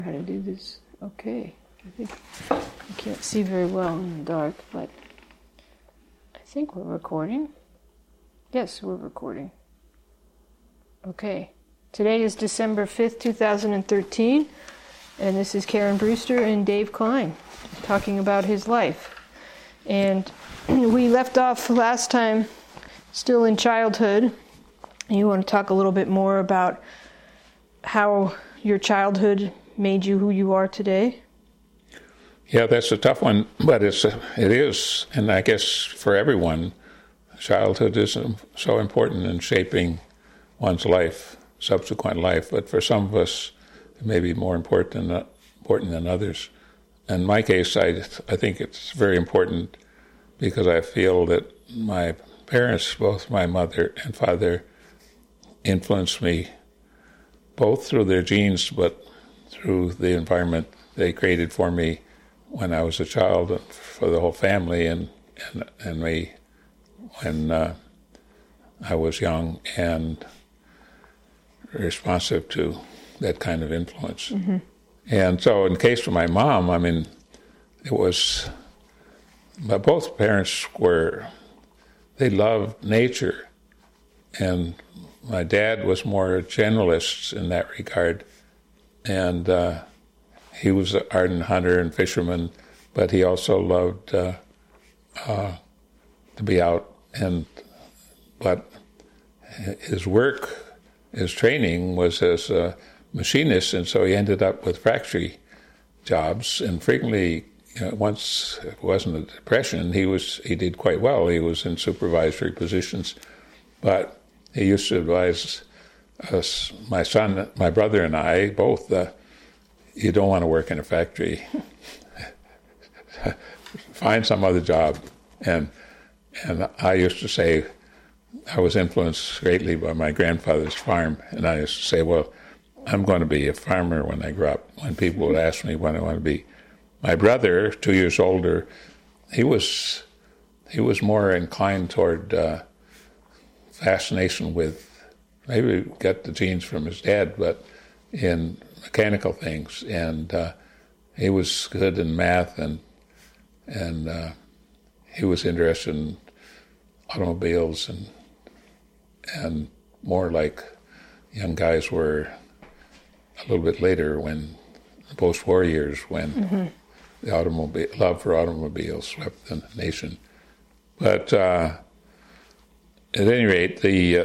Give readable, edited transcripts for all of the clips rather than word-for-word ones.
How to do this? Okay. I think I can't see very well in the dark, but I think we're recording. Yes, we're recording. Okay. Today is December 5th, 2013, and this is Karen Brewster and Dave Klein talking about his life. And we left off last time still in childhood. You want to talk a little bit more about how your childhood made you who you are today? Yeah, that's a tough one, but it is, and I guess for everyone, childhood is so important in shaping one's life, subsequent life. But for some of us, it may be more important than others. In my case, I think it's very important because I feel that my parents, both my mother and father, influenced me both through their genes, but through the environment they created for me when I was a child, and for the whole family, and me when I was young and responsive to that kind of influence. Mm-hmm. And so in the case of my mom, I mean, it was, but both parents they loved nature, and my dad was more generalist in that regard, and he was an ardent hunter and fisherman, but he also loved to be out. But his work, his training was as a machinist, and so he ended up with factory jobs. And frequently, once it wasn't a depression, he did quite well. He was in supervisory positions, but he used to advise us, my brother and I, both, you don't want to work in a factory. Find some other job. And I used to say, I was influenced greatly by my grandfather's farm, and I used to say, well, I'm going to be a farmer when I grow up, when people would ask me what I want to be. My brother, 2 years older, he was more inclined toward fascination with, maybe got the genes from his dad, but in mechanical things, and he was good in math, and he was interested in automobiles, and more like young guys were a little bit later, when the post-war years, when mm-hmm. the love for automobiles swept the nation. But at any rate,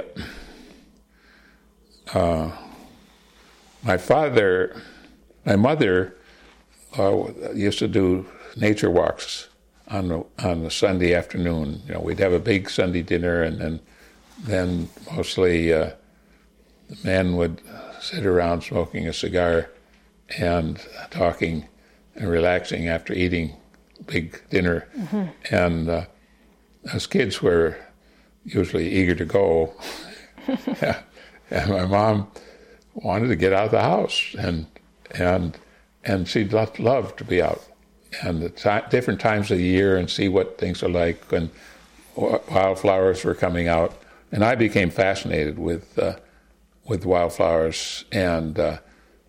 my mother used to do nature walks on a Sunday afternoon. We'd have a big Sunday dinner, and then mostly the men would sit around smoking a cigar and talking and relaxing after eating a big dinner. Mm-hmm. And as kids were usually eager to go, and my mom wanted to get out of the house, and she loved to be out, and different times of the year, and see what things are like, and wildflowers were coming out, and I became fascinated with wildflowers, and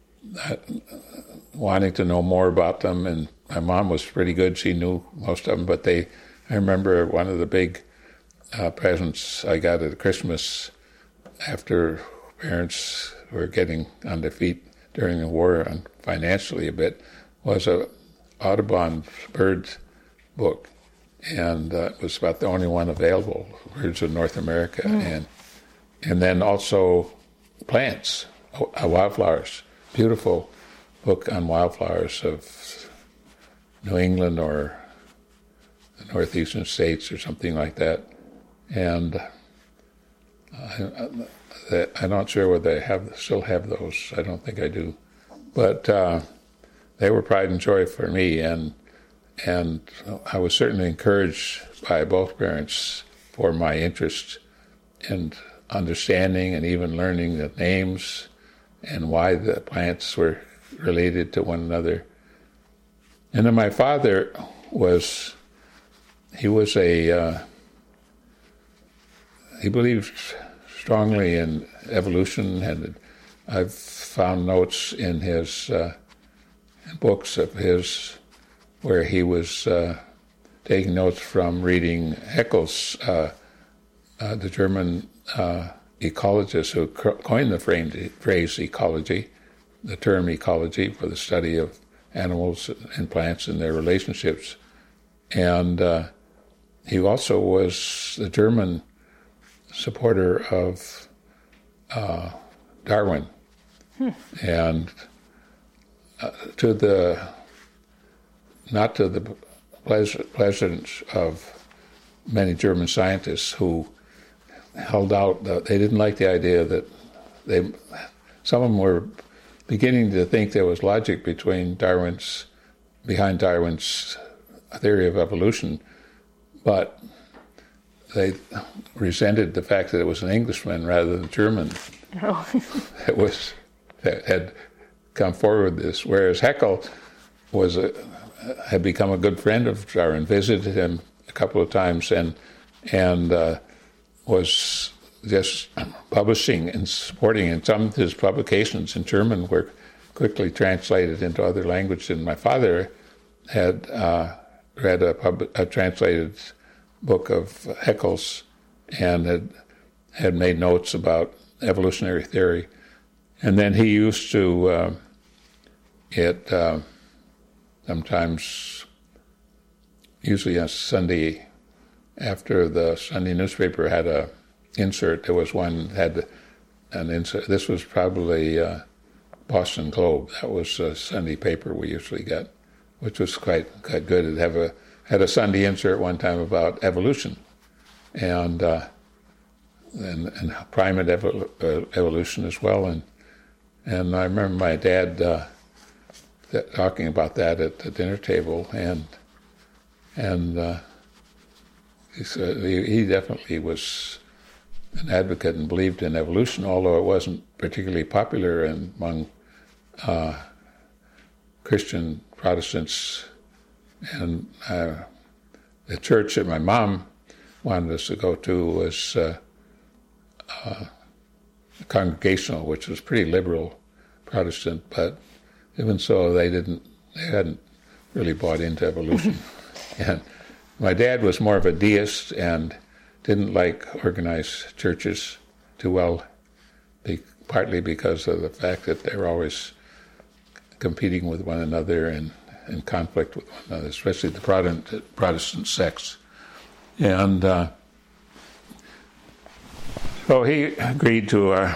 wanting to know more about them. And my mom was pretty good; she knew most of them. But I remember one of the big presents I got at Christmas, after parents were getting on their feet during the war, and financially a bit, was a Audubon bird book, and it was about the only one available, Birds of North America, and then also plants, wildflowers, beautiful book on wildflowers of New England or the northeastern states or something like that, and I'm not sure whether they still have those. I don't think I do. But they were pride and joy for me, and I was certainly encouraged by both parents for my interest in understanding and even learning the names and why the plants were related to one another. And then my father he believed strongly in evolution, and I've found notes in his books of his where he was taking notes from reading Haeckel's, the German ecologist who coined the phrase ecology, the term ecology for the study of animals and plants and their relationships. And he also was the German supporter of Darwin. And not to the pleasance of many German scientists who held out that they didn't like the idea that some of them were beginning to think there was logic behind Darwin's theory of evolution, but they resented the fact that it was an Englishman rather than German that had come forward with this, whereas Haeckel had become a good friend of Darwin, visited him a couple of times, and was just publishing and supporting. And some of his publications in German were quickly translated into other languages. And my father had read a translated book of Haeckel's and had made notes about evolutionary theory. And then he used to sometimes, usually on Sunday, after the Sunday newspaper had a insert, there was one that had an insert. This was probably Boston Globe. That was a Sunday paper we usually get, which was quite good. It had a Sunday insert one time about evolution and primate evolution as well. And I remember my dad talking about that at the dinner table, and he definitely was an advocate and believed in evolution, although it wasn't particularly popular among Christian Protestants. And the church that my mom wanted us to go to was Congregational, which was pretty liberal Protestant, but even so, they hadn't really bought into evolution. And my dad was more of a deist and didn't like organized churches too well, partly because of the fact that they were always competing with one another and in conflict with one another, especially the Protestant sects. And so he agreed to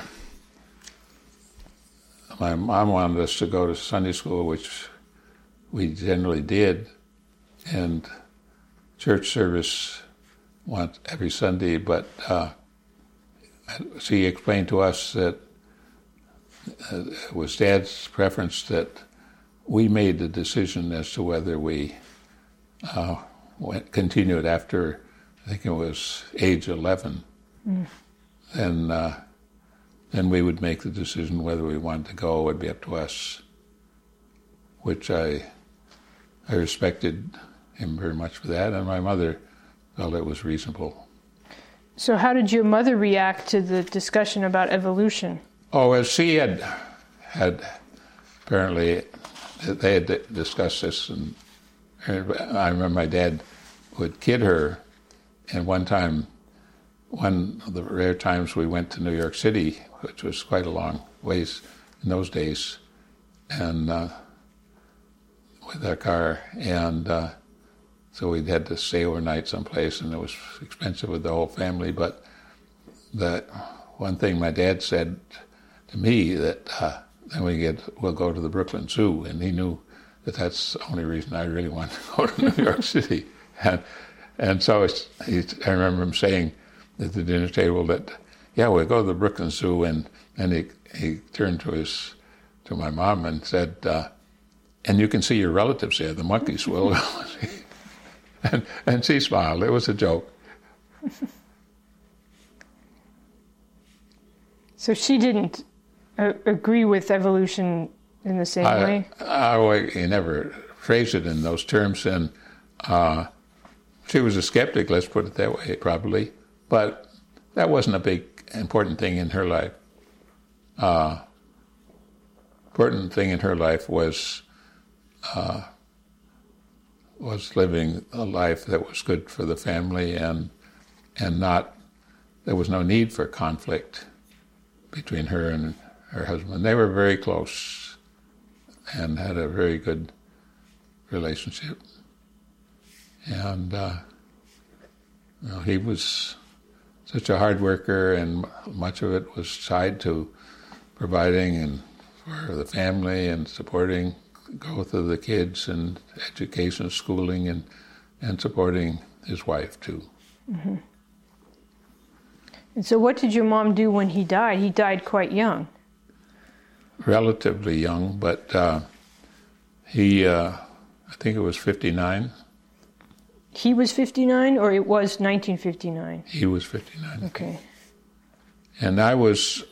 my mom wanted us to go to Sunday school, which we generally did, and church service every Sunday, but she explained to us that it was Dad's preference that we made the decision as to whether we continued after, I think it was age 11. Then we would make the decision whether we wanted to go. It would be up to us, which I respected him very much for that, and my mother felt it was reasonable. So how did your mother react to the discussion about evolution? Oh, as she had apparently, they had discussed this, and I remember my dad would kid her, and one of the rare times we went to New York City, which was quite a long ways in those days, and with our car, and so we'd had to stay overnight someplace, and it was expensive with the whole family. But the one thing my dad said to me that then we'll go to the Brooklyn Zoo, and he knew that that's the only reason I really wanted to go to New York City, and so I remember him saying at the dinner table that, yeah, we'll go to the Brooklyn Zoo, and then he turned to my mom and said, and you can see your relatives there, the monkeys will. and she smiled. It was a joke. So she didn't agree with evolution in the same way? He never phrased it in those terms, and she was a skeptic, let's put it that way, probably. But that wasn't a big, important thing in her life. Important thing in her life was was living a life that was good for the family, and not, there was no need for conflict between her and her husband. They were very close and had a very good relationship. And he was such a hard worker, and much of it was tied to providing and for the family and supporting growth of the kids and education, schooling, and supporting his wife too. Mm-hmm. And so what did your mom do when he died? He died quite young. Relatively young, but he, I think it was 59. He was 59, or it was 1959? He was 59. Okay. And I was,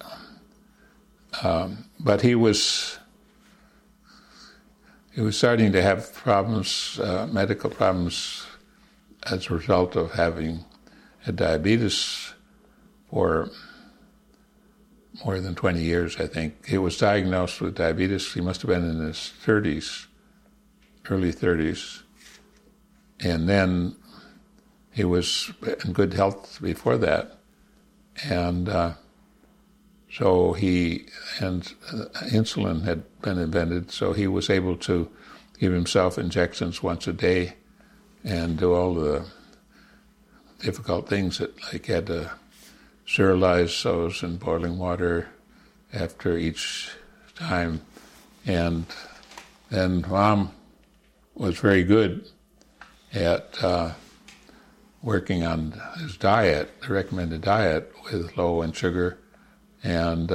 but he was starting to have problems, medical problems, as a result of having had diabetes for more than 20 years, I think. He was diagnosed with diabetes. He must have been in his 30s, early 30s. And then he was in good health before that. And so insulin had been invented, so he was able to give himself injections once a day and do all the difficult things that, like, he had to sterilize those in boiling water after each time. And then Mom was very good at working on his diet, the recommended diet, with low in sugar, and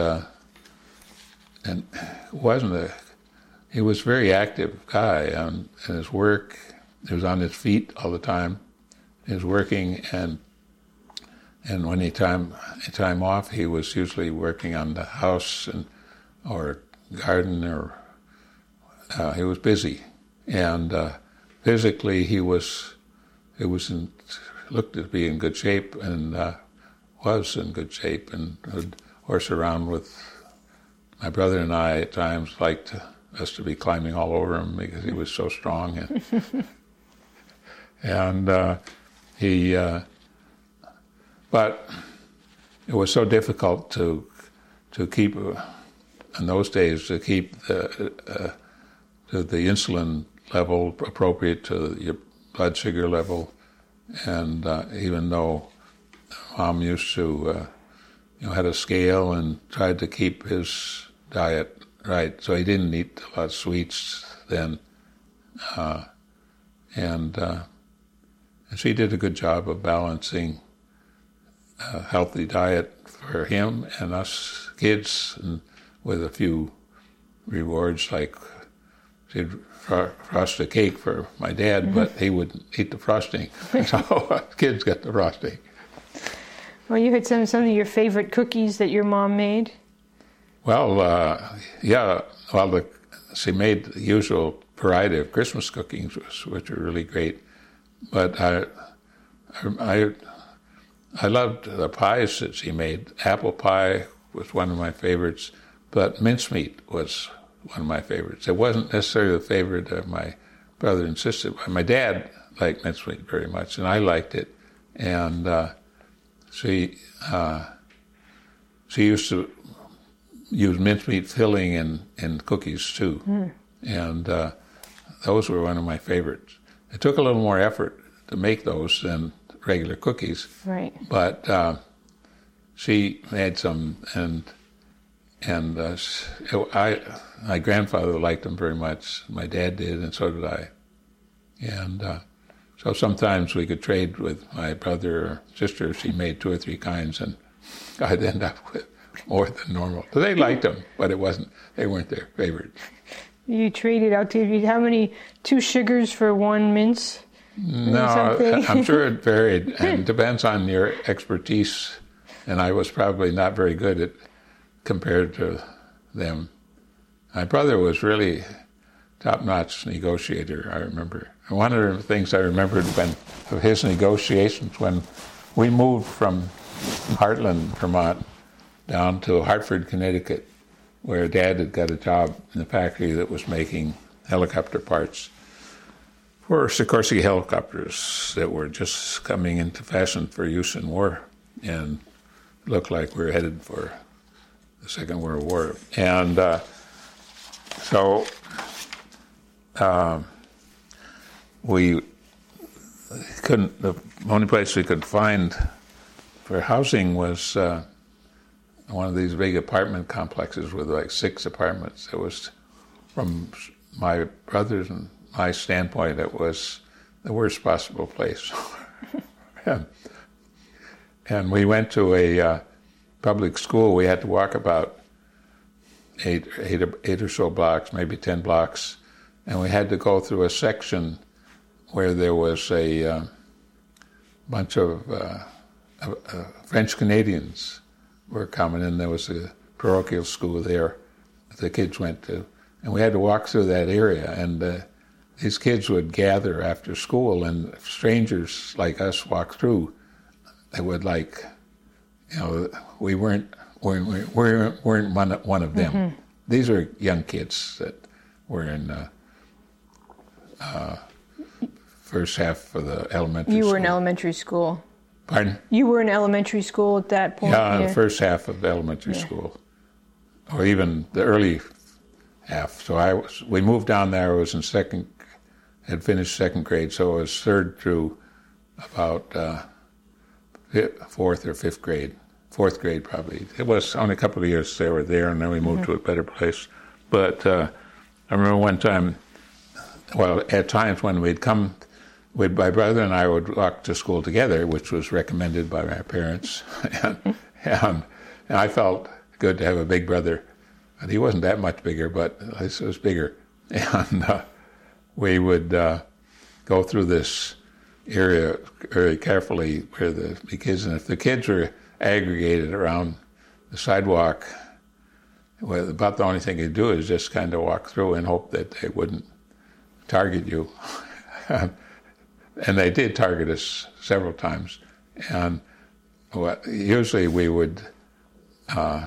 he was a very active guy in his work. He was on his feet all the time. He was working, and when he time off, he was usually working on the house or garden, or he was busy. And physically, he looked to be in good shape, and was in good shape, and would horse around with my brother and I. At times liked us to be climbing all over him because he was so strong, and but it was so difficult to keep, in those days, to keep the insulin level appropriate to your blood sugar level. And even though Mom used to, had a scale and tried to keep his diet right, so he didn't eat a lot of sweets then. And she did a good job of balancing a healthy diet for him and us kids, and with a few rewards, like she'd frost a cake for my dad, but he wouldn't eat the frosting. So kids got the frosting. Well, you had some of your favorite cookies that your mom made? Well, yeah. Well, she made the usual variety of Christmas cookies, which were really great. But I loved the pies that she made. Apple pie was one of my favorites, but mincemeat was one of my favorites. It wasn't necessarily the favorite of my brother and sister. My dad liked mincemeat very much, and I liked it. And she used to use mincemeat filling in cookies too. And those were one of my favorites. It took a little more effort to make those than regular cookies. Right. But she made some, and my grandfather liked them very much. My dad did, and so did I. And so sometimes we could trade with my brother or sister. She made 2 or 3 kinds, and I'd end up with more than normal. So they liked them, but they weren't their favorites. You traded out to how many? 2 sugars for 1 mince? No, I'm sure it varied, and it depends on your expertise. And I was probably not very good at compared to them. My brother was really top-notch negotiator, I remember. And one of the things I remembered of his negotiations, when we moved from Heartland, Vermont, down to Hartford, Connecticut, where Dad had got a job in the factory that was making helicopter parts for Sikorsky helicopters that were just coming into fashion for use in war, and looked like we were headed for the Second World War. And so we couldn't, the only place we could find for housing was one of these big apartment complexes with like 6 apartments. It was, from my brother's and my standpoint, it was the worst possible place. And we went to a public school. We had to walk about eight or so blocks, maybe 10 blocks, and we had to go through a section where there was a bunch of French Canadians were coming in. There was a parochial school there that the kids went to, and we had to walk through that area. And these kids would gather after school, and if strangers like us walked through, they would we weren't one of them. Mm-hmm. These are young kids that were in first half of the elementary school. You were in elementary school. Pardon? You were in elementary school at that point? Yeah, the first half of elementary school, or even the early half. So we moved down there. I was had finished second grade, so I was third through about fourth or fifth grade. Fourth grade, probably. It was only a couple of years they were there, and then we moved to a better place. But I remember one time, at times when we'd come, my brother and I would walk to school together, which was recommended by my parents. and I felt good to have a big brother. And he wasn't that much bigger, but at least it was bigger. And we would go through this area very carefully where the kids, and if the kids were aggregated around the sidewalk, well, about the only thing you do is just kind of walk through and hope that they wouldn't target you. And they did target us several times. And usually we would, try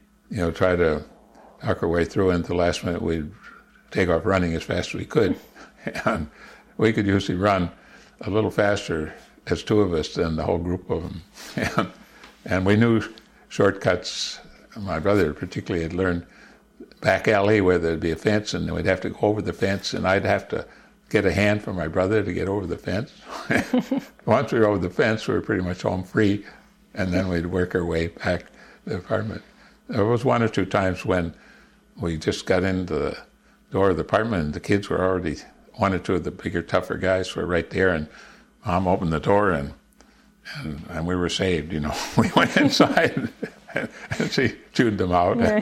to talk our way through, and at the last minute we'd take off running as fast as we could. And we could usually run a little faster as 2 of us than the whole group of them. And we knew shortcuts. My brother particularly had learned back alley where there'd be a fence, and we'd have to go over the fence, and I'd have to get a hand from my brother to get over the fence. Once we were over the fence, we were pretty much home free, and then we'd work our way back to the apartment. There was 1 or 2 times when we just got into the door of the apartment, and the kids were already, 1 or 2 of the bigger, tougher guys were right there, and Mom opened the door, and we were saved, We went inside, and she chewed them out. Yeah.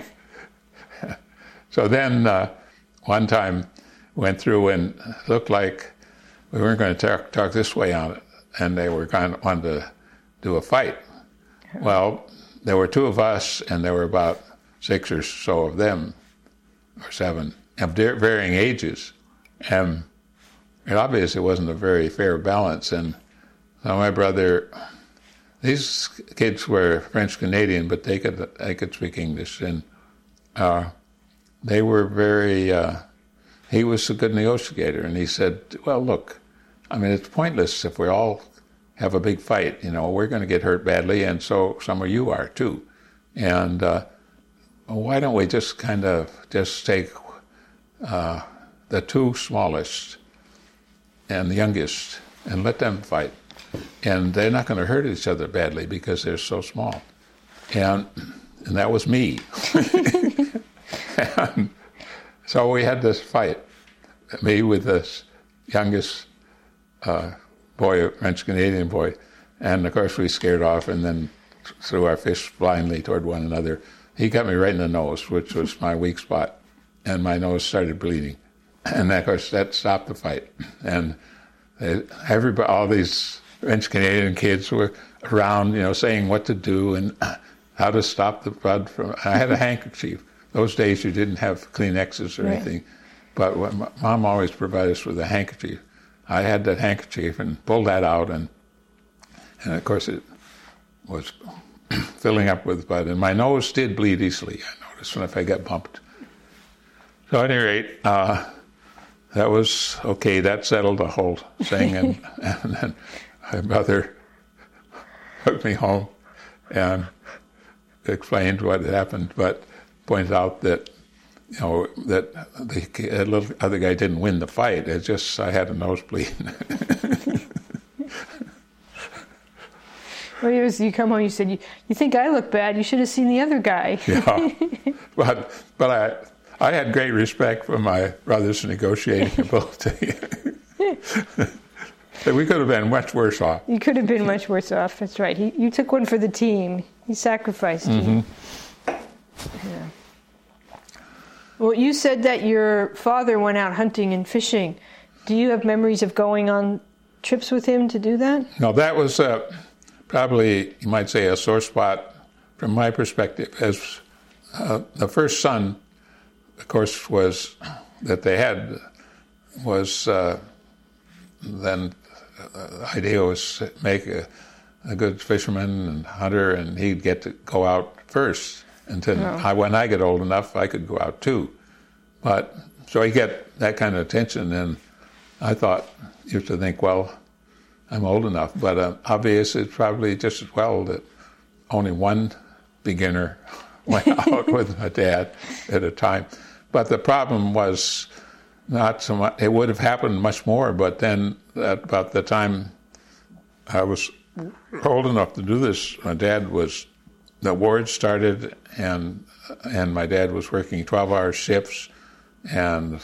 So then one time went through and looked like we weren't going to talk this way on it, and they were wanted to do a fight. Well, there were 2 of us, and there were about 6 or so of them, or 7, of varying ages. And obviously it wasn't a very fair balance. And so my brother, these kids were French Canadian, but they could speak English, and they were very. He was a good negotiator, and he said, "Well, look, I mean, it's pointless if we all have a big fight. We're going to get hurt badly, and so some of you are too. And why don't we just take the 2 smallest and the youngest and let them fight, and they're not going to hurt each other badly because they're so small." And that was me. And so we had this fight, me with this youngest boy, a French-Canadian boy, and of course we scared off and then threw our fists blindly toward one another. He got me right in the nose, which was my weak spot, and my nose started bleeding. And of course that stopped the fight. And all these French-Canadian kids were around, saying what to do and how to stop the blood from. I had a handkerchief. Those days you didn't have Kleenexes or anything, but Mom always provided us with a handkerchief. I had that handkerchief and pulled that out, and of course it was filling up with blood. And my nose did bleed easily, I noticed, if I got bumped. So at any rate, that was okay. That settled the whole thing, and then my mother took me home and explained what had happened, but pointed out that that the little other guy didn't win the fight. It's just I had a nosebleed. Well, you come home, you said, you think I look bad, you should have seen the other guy. Yeah, but I had great respect for my brother's negotiating ability. We could have been much worse off. You could have been much worse off, that's right. You took one for the team. He sacrificed you. Yeah. Well, you said that your father went out hunting and fishing. Do you have memories of going on trips with him to do that? No, that was probably, you might say, a sore spot from my perspective. As the first son, of course, was that they had was then the idea was to make a good fisherman and hunter, and he'd get to go out first. Until when I get old enough, I could go out too. But so I get that kind of attention, and I used to think, well, I'm old enough. But obviously, it's probably just as well that only one beginner went out with my dad at a time. But the problem was not so much. It would have happened much more, but then about the time I was old enough to do this, my dad was. The war started, and my dad was working 12-hour shifts, and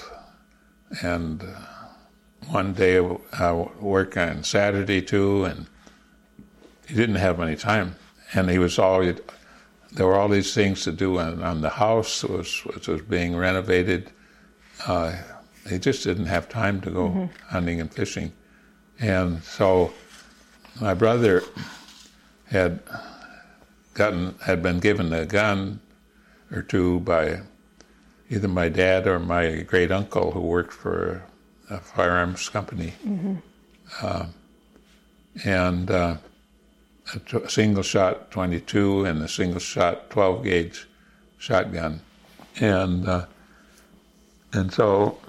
one day work on Saturday too, and he didn't have any time, and there were all these things to do on the house which was being renovated. He just didn't have time to go hunting and fishing, and so my brother had been given a gun or two by either my dad or my great uncle, who worked for a firearms company, and a single shot 22 and a single shot 12 gauge shotgun, and so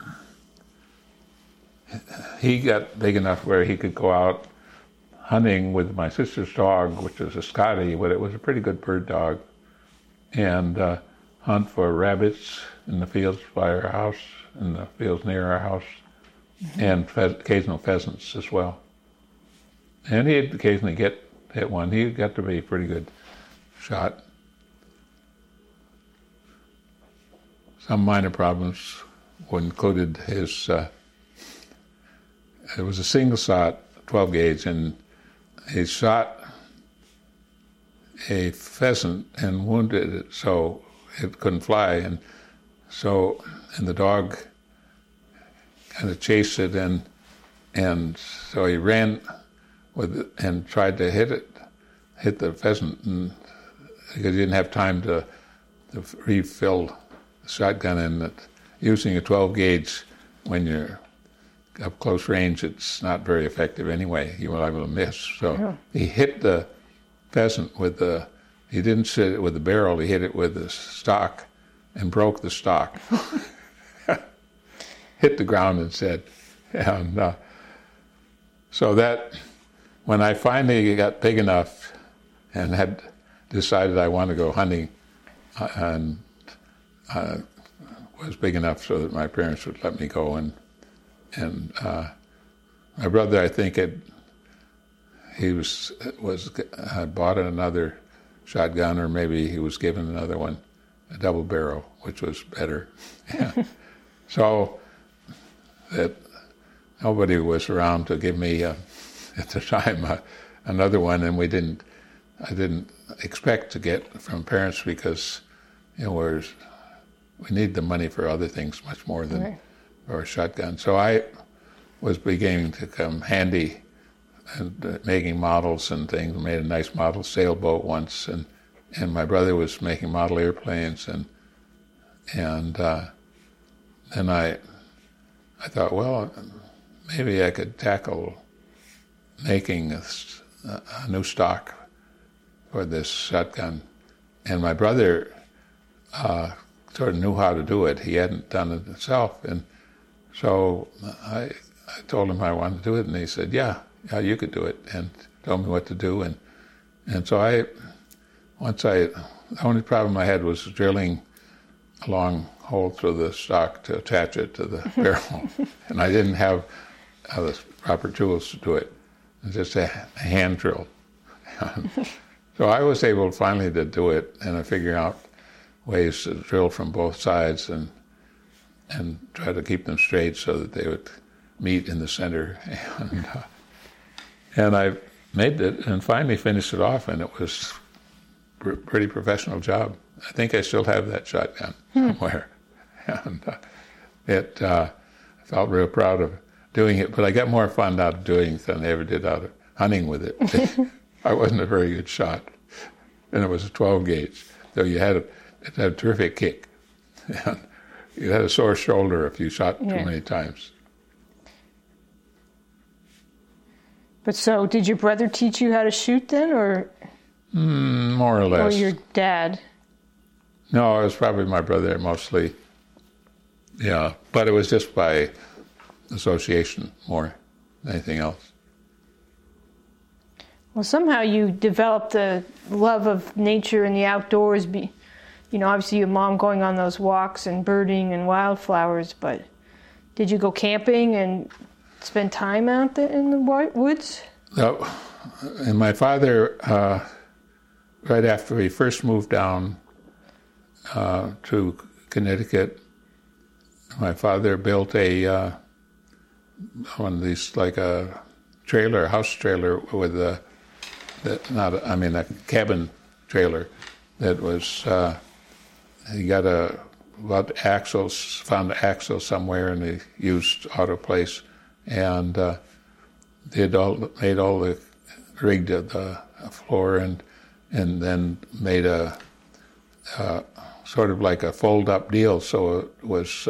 he got big enough where he could go out hunting with my sister's dog, which was a Scottie, but it was a pretty good bird dog, and hunt for rabbits in the fields by our house, in the fields near our house, and occasional pheasants as well. And he'd occasionally hit one. He got to be a pretty good shot. Some minor problems included his, it was a single shot, 12 gauge, and he shot a pheasant and wounded it so it couldn't fly, and the dog kind of chased it, and so he ran with it and tried to hit the pheasant, and because he didn't have time to refill the shotgun, and using a 12 gauge when you're up close range, it's not very effective anyway. You were able to miss. So he hit the pheasant he didn't hit it with the barrel, he hit it with the stock and broke the stock. Hit the ground instead. And so that, when I finally got big enough and had decided I wanted to go hunting, and was big enough so that my parents would let me go, and my brother, I think, had bought another shotgun, or maybe he was given another one, a double barrel, which was better. So that nobody was around to give me at the time another one, and I didn't expect to get from parents, because we need the money for other things much more than for a shotgun. So I was beginning to come handy and making models and things. We made a nice model sailboat once, and my brother was making model airplanes, and then I thought, well, maybe I could tackle making a new stock for this shotgun. And my brother sort of knew how to do it. He hadn't done it himself, and So I told him I wanted to do it, and he said, yeah, you could do it, and told me what to do. And so the only problem I had was drilling a long hole through the stock to attach it to the barrel. And I didn't have the proper tools to do it. It was just a hand drill. So I was able finally to do it, and I figured out ways to drill from both sides and try to keep them straight so that they would meet in the center. And I made it and finally finished it off, and it was a pretty professional job. I think I still have that shotgun somewhere. And I felt real proud of doing it, but I got more fun out of doing it than I ever did out of hunting with it. I wasn't a very good shot, and it was a 12 gauge, so you had a terrific kick. And you had a sore shoulder if you shot too many times. But so, did your brother teach you how to shoot then, or? More or less. Or your dad? No, it was probably my brother mostly. Yeah, but it was just by association more than anything else. Well, somehow you developed a love of nature and the outdoors. Obviously your mom going on those walks and birding and wildflowers, but did you go camping and spend time out there in the woods? No, and my father, right after we first moved down to Connecticut, my father built one of these, like a house trailer with a cabin trailer that was, he got found an axle somewhere, and he used Autoplace, and rigged the floor, and then made a sort of like a fold-up deal. So it was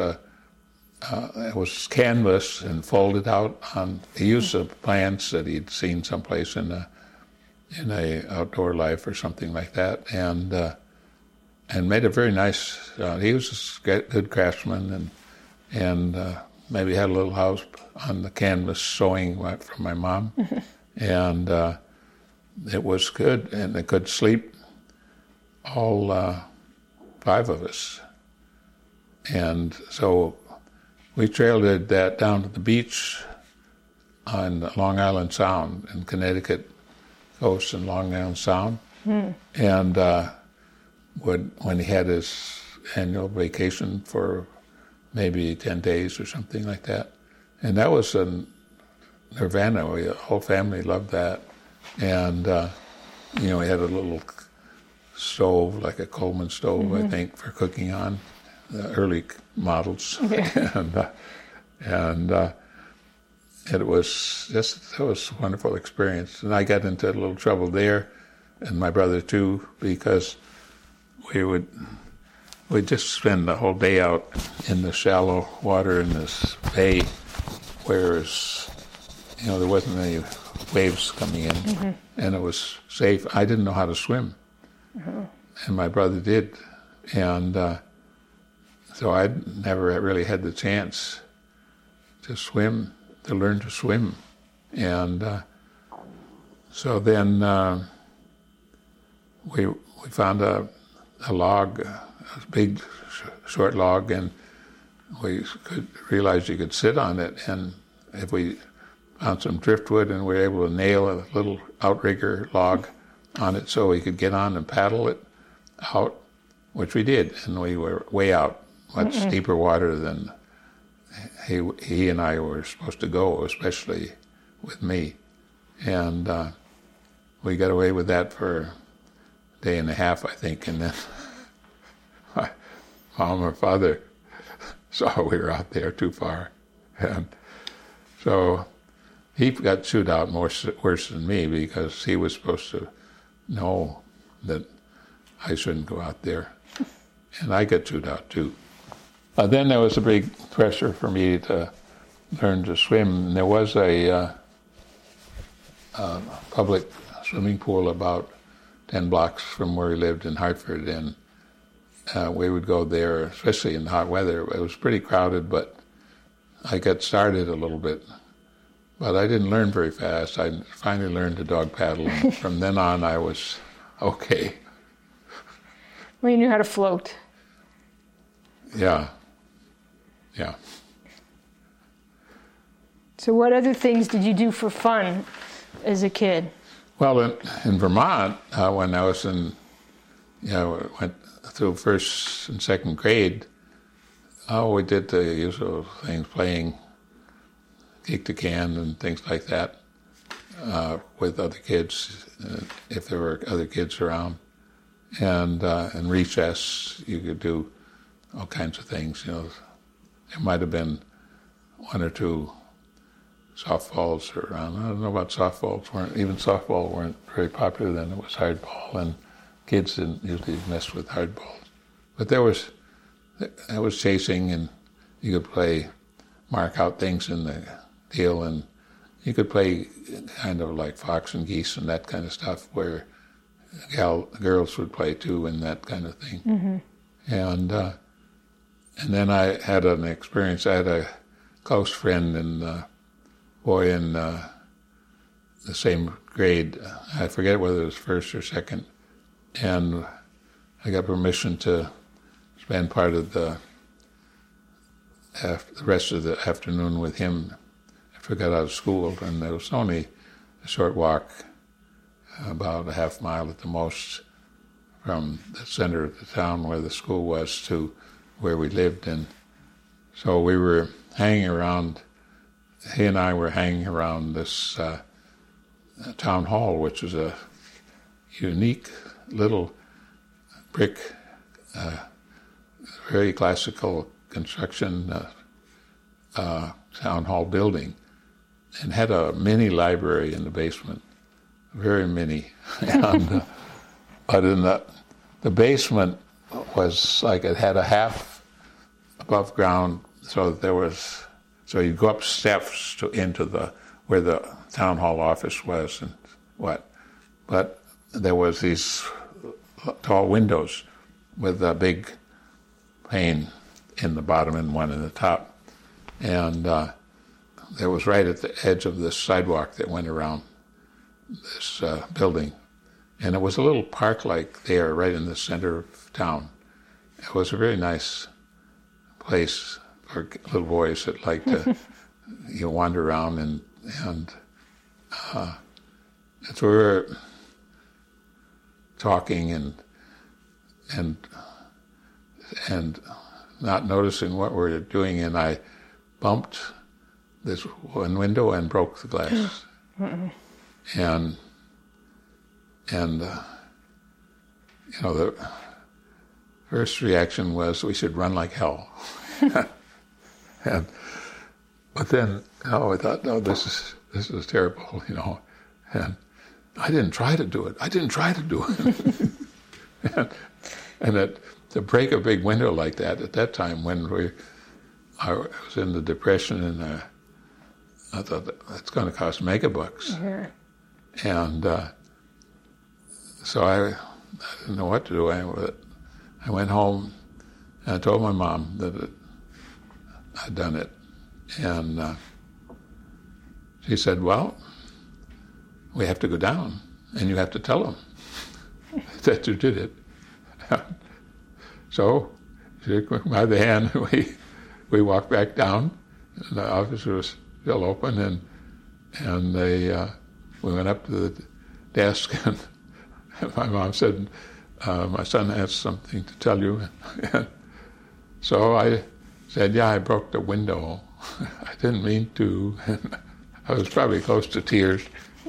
canvas and folded out on the use of plants that he'd seen someplace in a Outdoor Life or something like that, and made a very nice. He was a good craftsman, and maybe had a little house on the canvas sewing from my mom, and it was good, and they could sleep all 5 of us, and so we trailed that down to the beach on Long Island Sound in Connecticut coast and Long Island Sound, and when he had his annual vacation for maybe 10 days or something like that. And that was in Nirvana. The whole family loved that. And, we had a little stove, like a Coleman stove, I think, for cooking on, the early models. Yeah. and it was that was a wonderful experience. And I got into a little trouble there, and my brother too, because we'd just spend the whole day out in the shallow water in this bay, whereas, there wasn't any waves coming in, and it was safe. I didn't know how to swim, and my brother did, and so I never really had the chance to learn to swim, and so then we found a log, a big short log, and we realized you could sit on it, and if we found some driftwood and we were able to nail a little outrigger log on it so we could get on and paddle it out, which we did, and we were way out, much deeper water than he and I were supposed to go, especially with me. And we got away with that for a day and a half, I think, and then my mom or father saw we were out there too far. And so he got chewed out worse than me, because he was supposed to know that I shouldn't go out there. And I got chewed out too. Then there was a big pressure for me to learn to swim. And there was a public swimming pool about 10 blocks from where we lived in Hartford, and we would go there, especially in hot weather. It was pretty crowded, but I got started a little bit, but I didn't learn very fast. I finally learned to dog paddle, and from then on I was okay. Well, you knew how to float. Yeah. So what other things did you do for fun as a kid? Well, in Vermont, when I was went through first and second grade, we did the usual things, playing kick the can and things like that with other kids, if there were other kids around. And in recess, you could do all kinds of things. There might have been one or two softballs around. I don't know about softballs. Softball weren't very popular then. It was hardball, and kids didn't usually mess with hardballs. But there was chasing, and you could mark out things in the deal, and you could play kind of like fox and geese and that kind of stuff, where girls would play too, and that kind of thing. Mm-hmm. And then I had an experience. I had a close friend and boy in the same grade. I forget whether it was first or second, and I got permission to spend part of the rest of the afternoon with him after I got out of school, and there was only a short walk, about a half mile at the most, from the center of the town where the school was to where we lived. And so we were hanging around, he and I were hanging around this town hall, which was a unique little brick, very classical construction town hall building, and had a mini library in the basement, very mini. And, but in the basement was like it had a half above ground, so you'd go up steps into where the town hall office was and but there was these tall windows with a big pane in the bottom and one in the top, and there was right at the edge of this sidewalk that went around this building, and it was a little park-like there right in the center of town. It was a very nice place for little boys that like to wander around and so we were talking and not noticing what we were doing, and I bumped this one window and broke the glass. And the first reaction was we should run like hell. But then I thought, no, this is terrible, and I didn't try to do it. And to break a big window like that at that time, when I was in the Depression, and I thought that's going to cost megabucks. Yeah. And so I didn't know what to do. I went home and I told my mom that I'd done it. And she said, well, we have to go down and you have to tell them that you did it. So she took me by the hand and we walked back down, and the office was still open, and we went up to the desk, and my mom said, my son has something to tell you. So I said, yeah, I broke the window. I didn't mean to. And I was probably close to tears.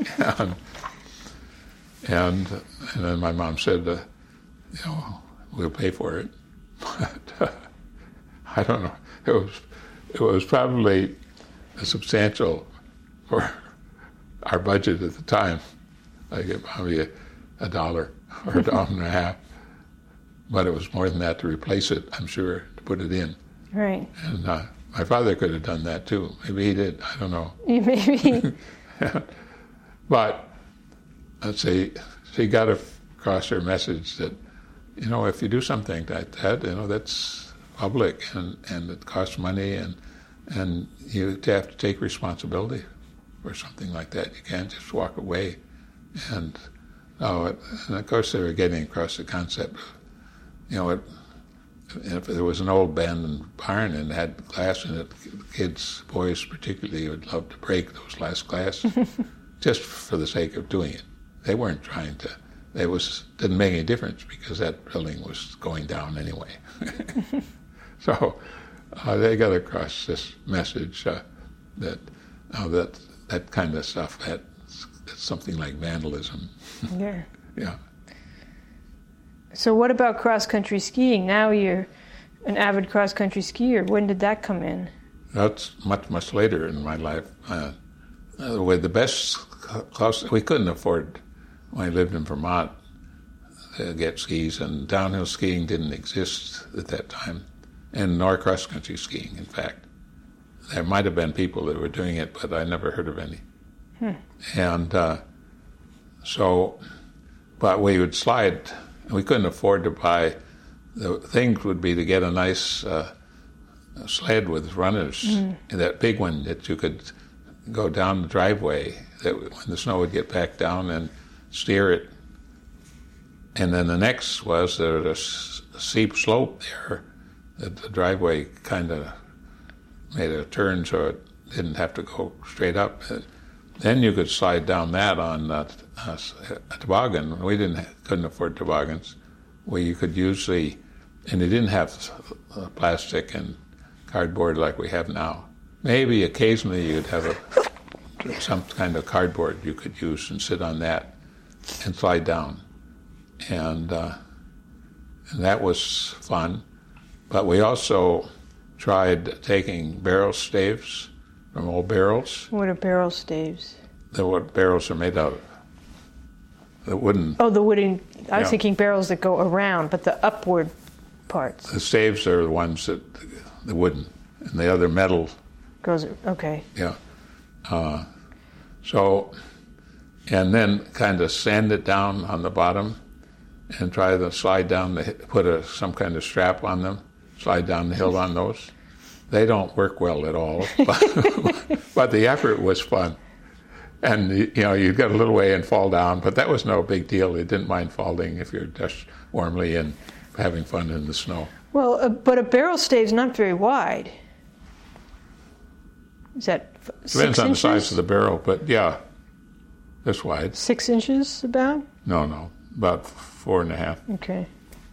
And then my mom said, we'll pay for it. But I don't know. It was probably substantial for our budget at the time. Like probably $1 or $1.50. But it was more than that to replace it, I'm sure, to put it in. Right. And my father could have done that too. Maybe he did. I don't know. Maybe. But let's say she got across her message that, if you do something like that, that's public and it costs money, and and you have to take responsibility for something like that. You can't just walk away. And of course they were getting across the concept of, if there was an old abandoned barn and had glass in it, kids, boys particularly, would love to break those glass just for the sake of doing it. They weren't trying to. Didn't make any difference because that building was going down anyway. So they got across this message that kind of stuff, that's something like vandalism. Yeah. Yeah. So what about cross-country skiing? Now you're an avid cross-country skier. When did that come in? That's much, much later in my life. With the best we couldn't afford, when I lived in Vermont, to get skis, and downhill skiing didn't exist at that time, and nor cross-country skiing, in fact. There might have been people that were doing it, but I never heard of any. And but we would slide. We couldn't afford to buy. The thing would be to get a nice sled with runners, and that big one that you could go down the driveway, that when the snow would get back down, and steer it. And then the next was there was a steep slope there that the driveway kind of made a turn so it didn't have to go straight up. Then you could slide down that on a toboggan. We couldn't afford toboggans. You could usually, and they didn't have plastic and cardboard like we have now. Maybe occasionally you'd have some kind of cardboard you could use and sit on that and slide down. And that was fun. But we also tried taking barrel staves from old barrels. What are barrel staves? What barrels are made out of. The wooden. Oh, the wooden. I was thinking barrels that go around, but the upward parts. The staves are the ones that, the wooden, and the other metal. Goes, okay. Yeah. And then kind of sand it down on the bottom and try to slide down, put some kind of strap on them, slide down the hill on those. They don't work well at all, but the effort was fun. And, you'd get a little way and fall down, but that was no big deal. You didn't mind falling if you're just warmly and having fun in the snow. Well, but a barrel stave's not very wide. Is that 6 inches? Depends on the size of the barrel, but yeah, this wide. 6 inches about? No, about 4.5. Okay.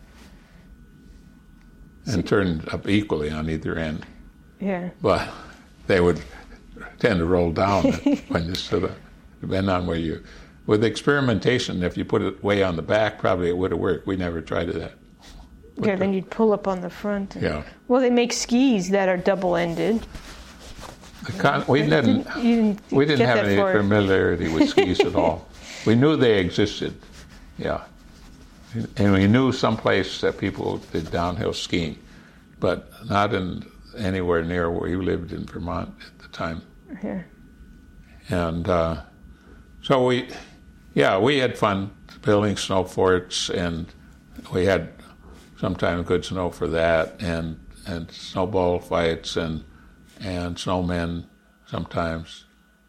And turned up equally on either end. Yeah. But they would tend to roll down when you sort of depend on where you. With experimentation, if you put it way on the back, probably it would have worked. We never tried that. Yeah, then you'd pull up on the front. Yeah. Well, they make skis that are double-ended. We didn't have any familiarity with skis at all. We knew they existed, yeah. And we knew someplace that people did downhill skiing, but not anywhere near where we lived in Vermont at the time. Yeah. And so we had fun building snow forts, and we had sometimes good snow for that, and snowball fights and snowmen sometimes,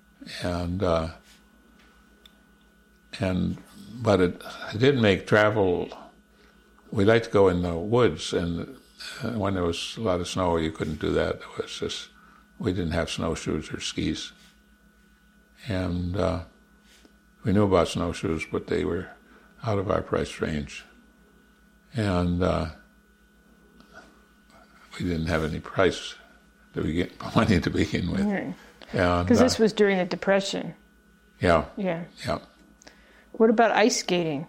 but it did make travel. We liked to go in the woods, and when there was a lot of snow, you couldn't do that. It was just, we didn't have snowshoes or skis, and we knew about snowshoes, but they were out of our price range, and we didn't have any money to begin with. Because this was during the Depression. Yeah. Yeah. Yeah. What about ice skating?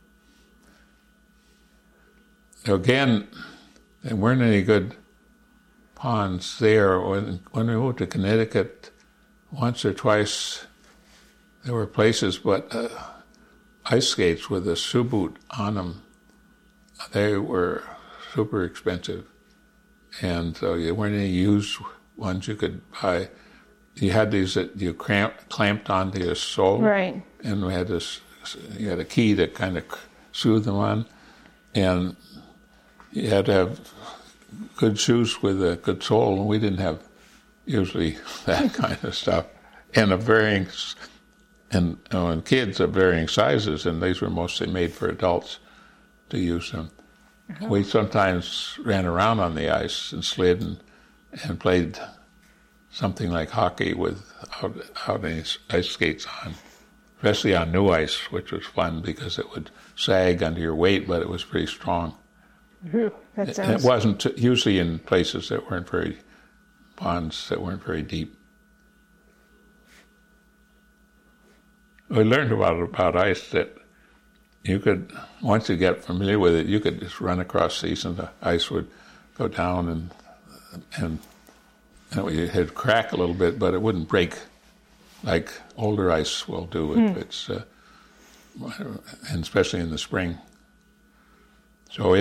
Again, there weren't any good ponds there. When we moved to Connecticut, once or twice, there were places, but ice skates with a shoe boot on them, they were super expensive. And so there weren't any used ones you could buy. You had these that you clamped onto your sole. Right. And we had you had a key to kind of screw them on. And you had to have good shoes with a good sole, and we didn't have usually that kind of stuff, and and kids of varying sizes, and these were mostly made for adults to use them. Uh-huh. We sometimes ran around on the ice and slid and played something like hockey without any ice skates on, especially on new ice, which was fun because it would sag under your weight, but it was pretty strong. That sounds... It wasn't usually in places that weren't ponds that weren't very deep. We learned about ice that you could, once you get familiar with it, you could just run across these and the ice would go down and it would crack a little bit, but it wouldn't break like older ice will do if it's, and especially in the spring. So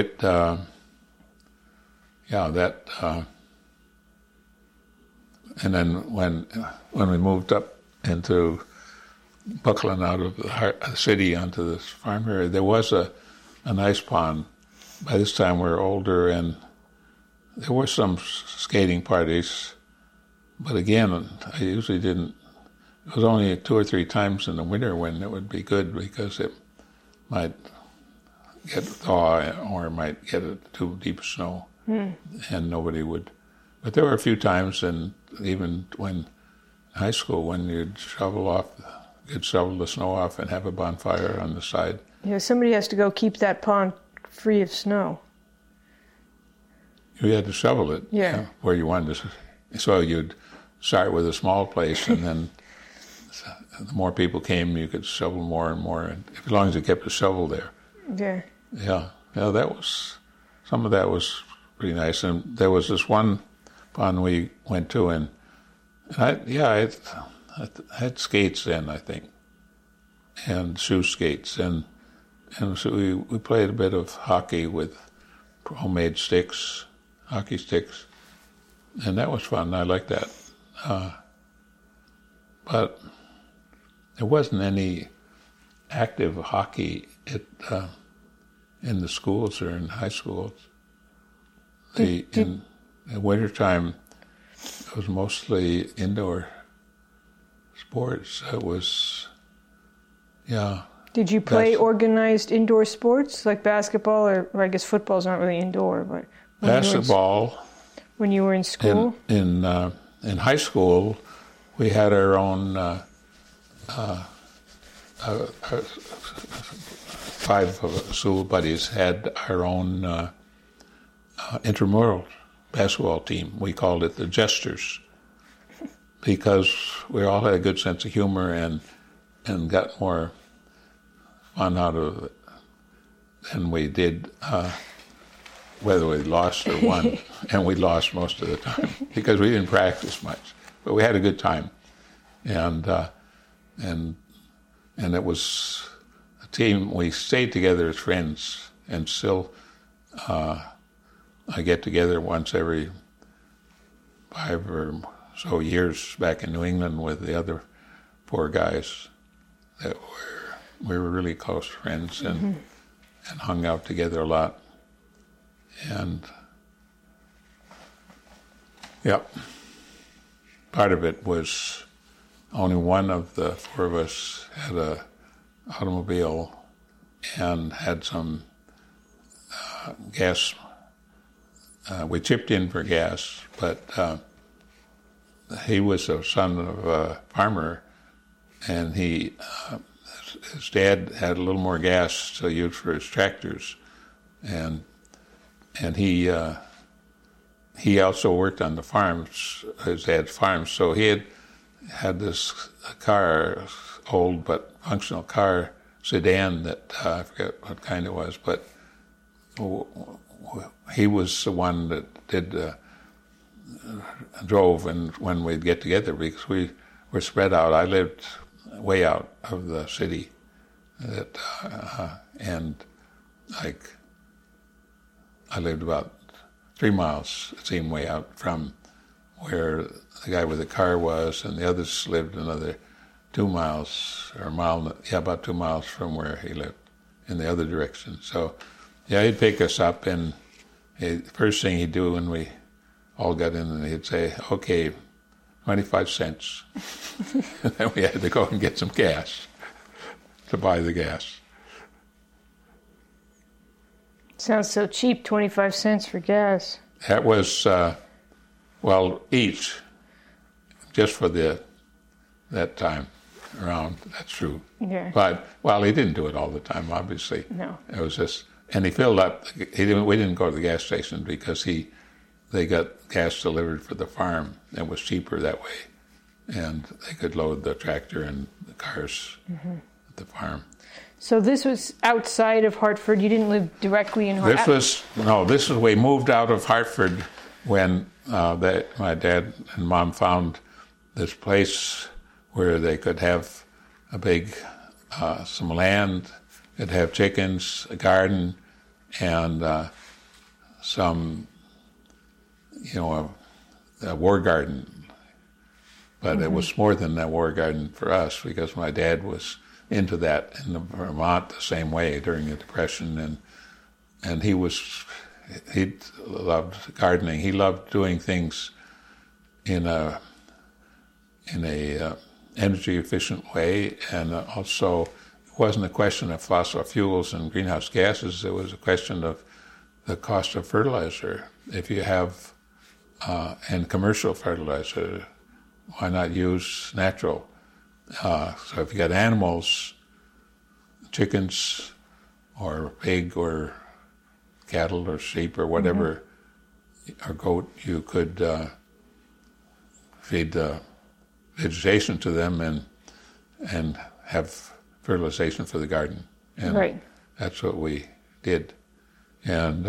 and then when we moved up into Buckland out of the city onto this farm area, there was an ice pond. By this time we were older, and there were some skating parties, but again, I usually didn't. It was only 2 or 3 times in the winter when it would be good because it might get thaw or might get too deep snow, and nobody would. But there were a few times, and even when in high school, when you'd shovel the snow off and have a bonfire on the side. Yeah, somebody has to go keep that pond free of snow. You had to shovel it. Yeah. Where you wanted to. So you'd start with a small place, and then the more people came, you could shovel more and more, and as long as you kept the shovel there. Yeah. Yeah. Some of that was pretty nice. And there was this one pond we went to, and I had skates then, I think, and shoe skates, and so we played a bit of hockey with homemade sticks, hockey sticks, and that was fun. I liked that. But there wasn't any active hockey in the schools or in high schools. In the wintertime, it was mostly indoor sports. It was, yeah. Did you play organized indoor sports like basketball, or I guess football's not really indoor, but basketball? When you were in school? In high school, we had our own. 5 of us school buddies had our own intramural basketball team. We called it the Jesters because we all had a good sense of humor and got more fun out of it than we did whether we lost or won. And we lost most of the time because we didn't practice much. But we had a good time. And it was a team. We stayed together as friends, and still I get together once every 5 or so years back in New England with the other 4 guys that we were really close friends and hung out together a lot. And part of it was only one of the 4 of us had an automobile and had some gas. We chipped in for gas, but he was the son of a farmer, and his dad had a little more gas to use for his tractors, and he also worked on the farms, his dad's farm, so he had this car, old but functional car, sedan that I forget what kind it was, but he was the one that drove, and when we'd get together, because we were spread out. I lived way out of the city, and like I lived about 3 miles, it seemed, way out from where the guy with the car was, and the others lived another 2 miles, or a mile, about 2 miles from where he lived, in the other direction. So, he'd pick us up, and the first thing he'd do when we all got in, and he'd say, "Okay, 25 cents. And then we had to go and get some gas to buy the gas. Sounds so cheap, 25 cents for gas. That was, each, just for that time around, that's true. Yeah. But, he didn't do it all the time, obviously. No. It was just, and he filled up, we didn't go to the gas station because they got gas delivered for the farm. It was cheaper that way. And they could load the tractor and the cars at the farm. So this was outside of Hartford? You didn't live directly in Hartford? We moved out of Hartford when my dad and mom found this place where they could have a big, some land, could have chickens, a garden, and some, a war garden. But it was more than a war garden for us because my dad was into that in Vermont the same way during the Depression, and he loved gardening. He loved doing things in a energy efficient way, and also it wasn't a question of fossil fuels and greenhouse gases. It was a question of the cost of fertilizer. If you have and commercial fertilizer, why not use natural? So if you got animals, chickens, or pig, or cattle, or sheep, or whatever, or goat, you could feed vegetation to them and have fertilization for the garden. And that's what we did. And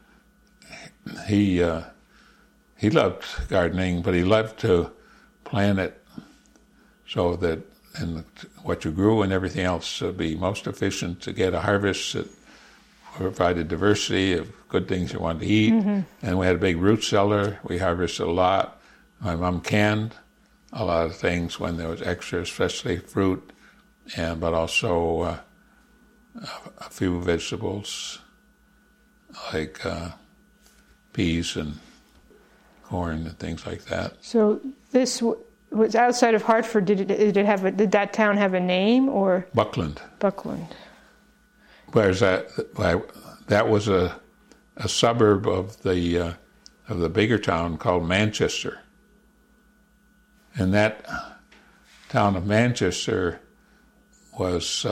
he loved gardening, but he loved to plan it so that what you grew and everything else would be most efficient to get a harvest that provided diversity of good things you wanted to eat. And we had a big root cellar. We harvested a lot. My mom canned a lot of things when there was extra, especially fruit, but also a few vegetables like peas and corn and things like that. So this was outside of Hartford. Did that town have a name or? Buckland. Buckland. Whereas that was a suburb of the bigger town called Manchester, and that town of Manchester was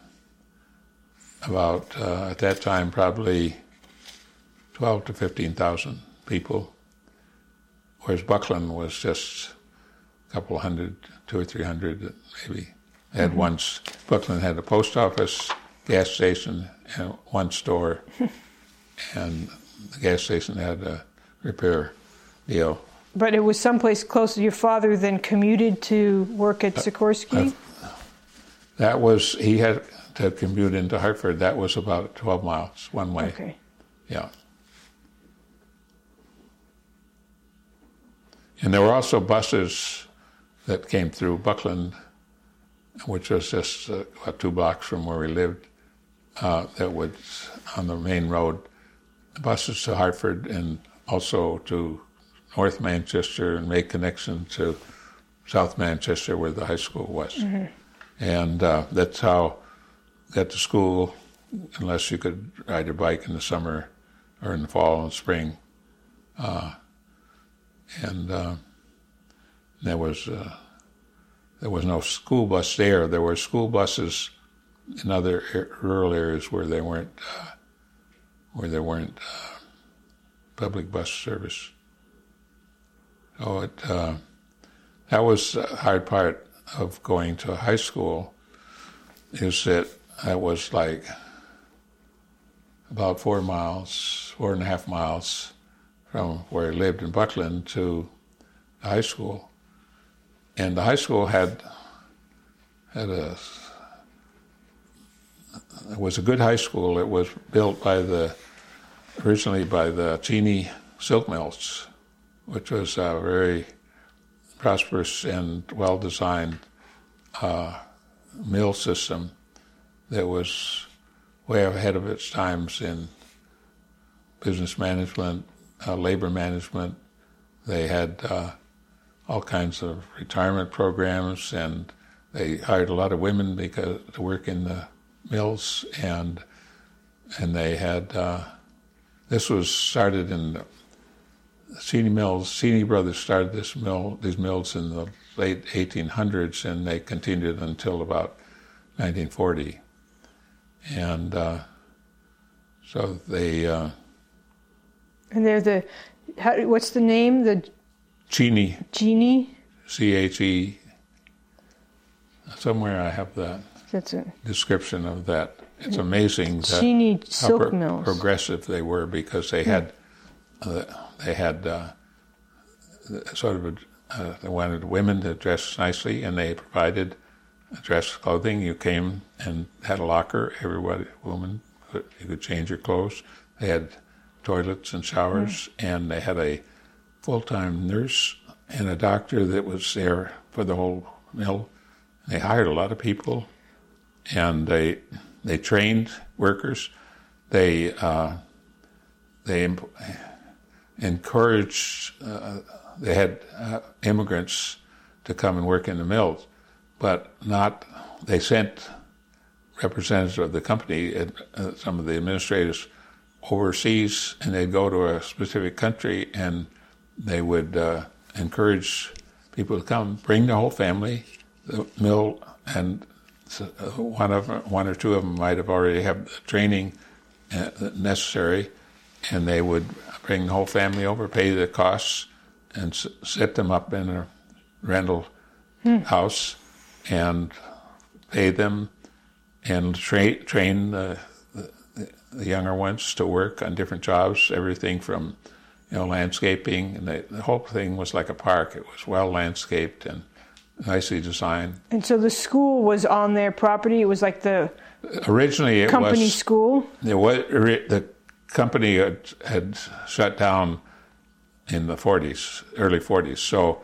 about at that time probably 12 to 15,000 people, whereas Buckland was just a couple hundred, 200 or 300 maybe. Buckland had a post office, gas station, and one store, and the gas station had a repair deal. But it was someplace close. Your father then commuted to work at Sikorsky? He had to commute into Hartford. That was about 12 miles one way. Okay. Yeah. And there were also buses that came through Buckland, which was just about 2 blocks from where we lived, that would, on the main road, buses to Hartford and also to North Manchester and make connection to South Manchester where the high school was. And that's how I got to school, unless you could ride your bike in the summer or in the fall and spring. And there was no school bus there. There were school buses in other rural areas where there weren't public bus service. So that was the hard part of going to high school, is that I was like about 4.5 miles from where I lived in Buckland to the high school. And the high school it was a good high school. It was built originally by the Cheney Silk Mills, which was a very prosperous and well-designed mill system that was way ahead of its times in business management, labor management. They had all kinds of retirement programs, and they hired a lot of women to work in the mills, and they had this was started in Cheney Mills. Cheney Brothers started these mills in the late 1800s, and they continued until about 1940. And so they. And they're what's the name? The Cheney. Cheney. C-H-E. Somewhere I have that. That's it. Description of that. It's amazing Cheney silk how mills. progressive they were, because they had sort of they wanted women to dress nicely, and they provided dress clothing. You came and had a locker. Woman, you could change your clothes. They had toilets and showers, and they had a full-time nurse and a doctor that was there for the whole mill. They hired a lot of people, and they trained workers. They encouraged. They had immigrants to come and work in the mills, but not. They sent representatives of the company and some of the administrators overseas, and they'd go to a specific country, and they would encourage people to come, bring the whole family. The mill, and one or two of them might have already had the training necessary, and they would bring the whole family over, pay the costs, and set them up in a rental house, and pay them, and train the younger ones to work on different jobs, everything from landscaping, and the whole thing was like a park. It was well landscaped and nicely designed. And so the school was on their property. It was like the originally it company was, school. The company had shut down in the early 40s. So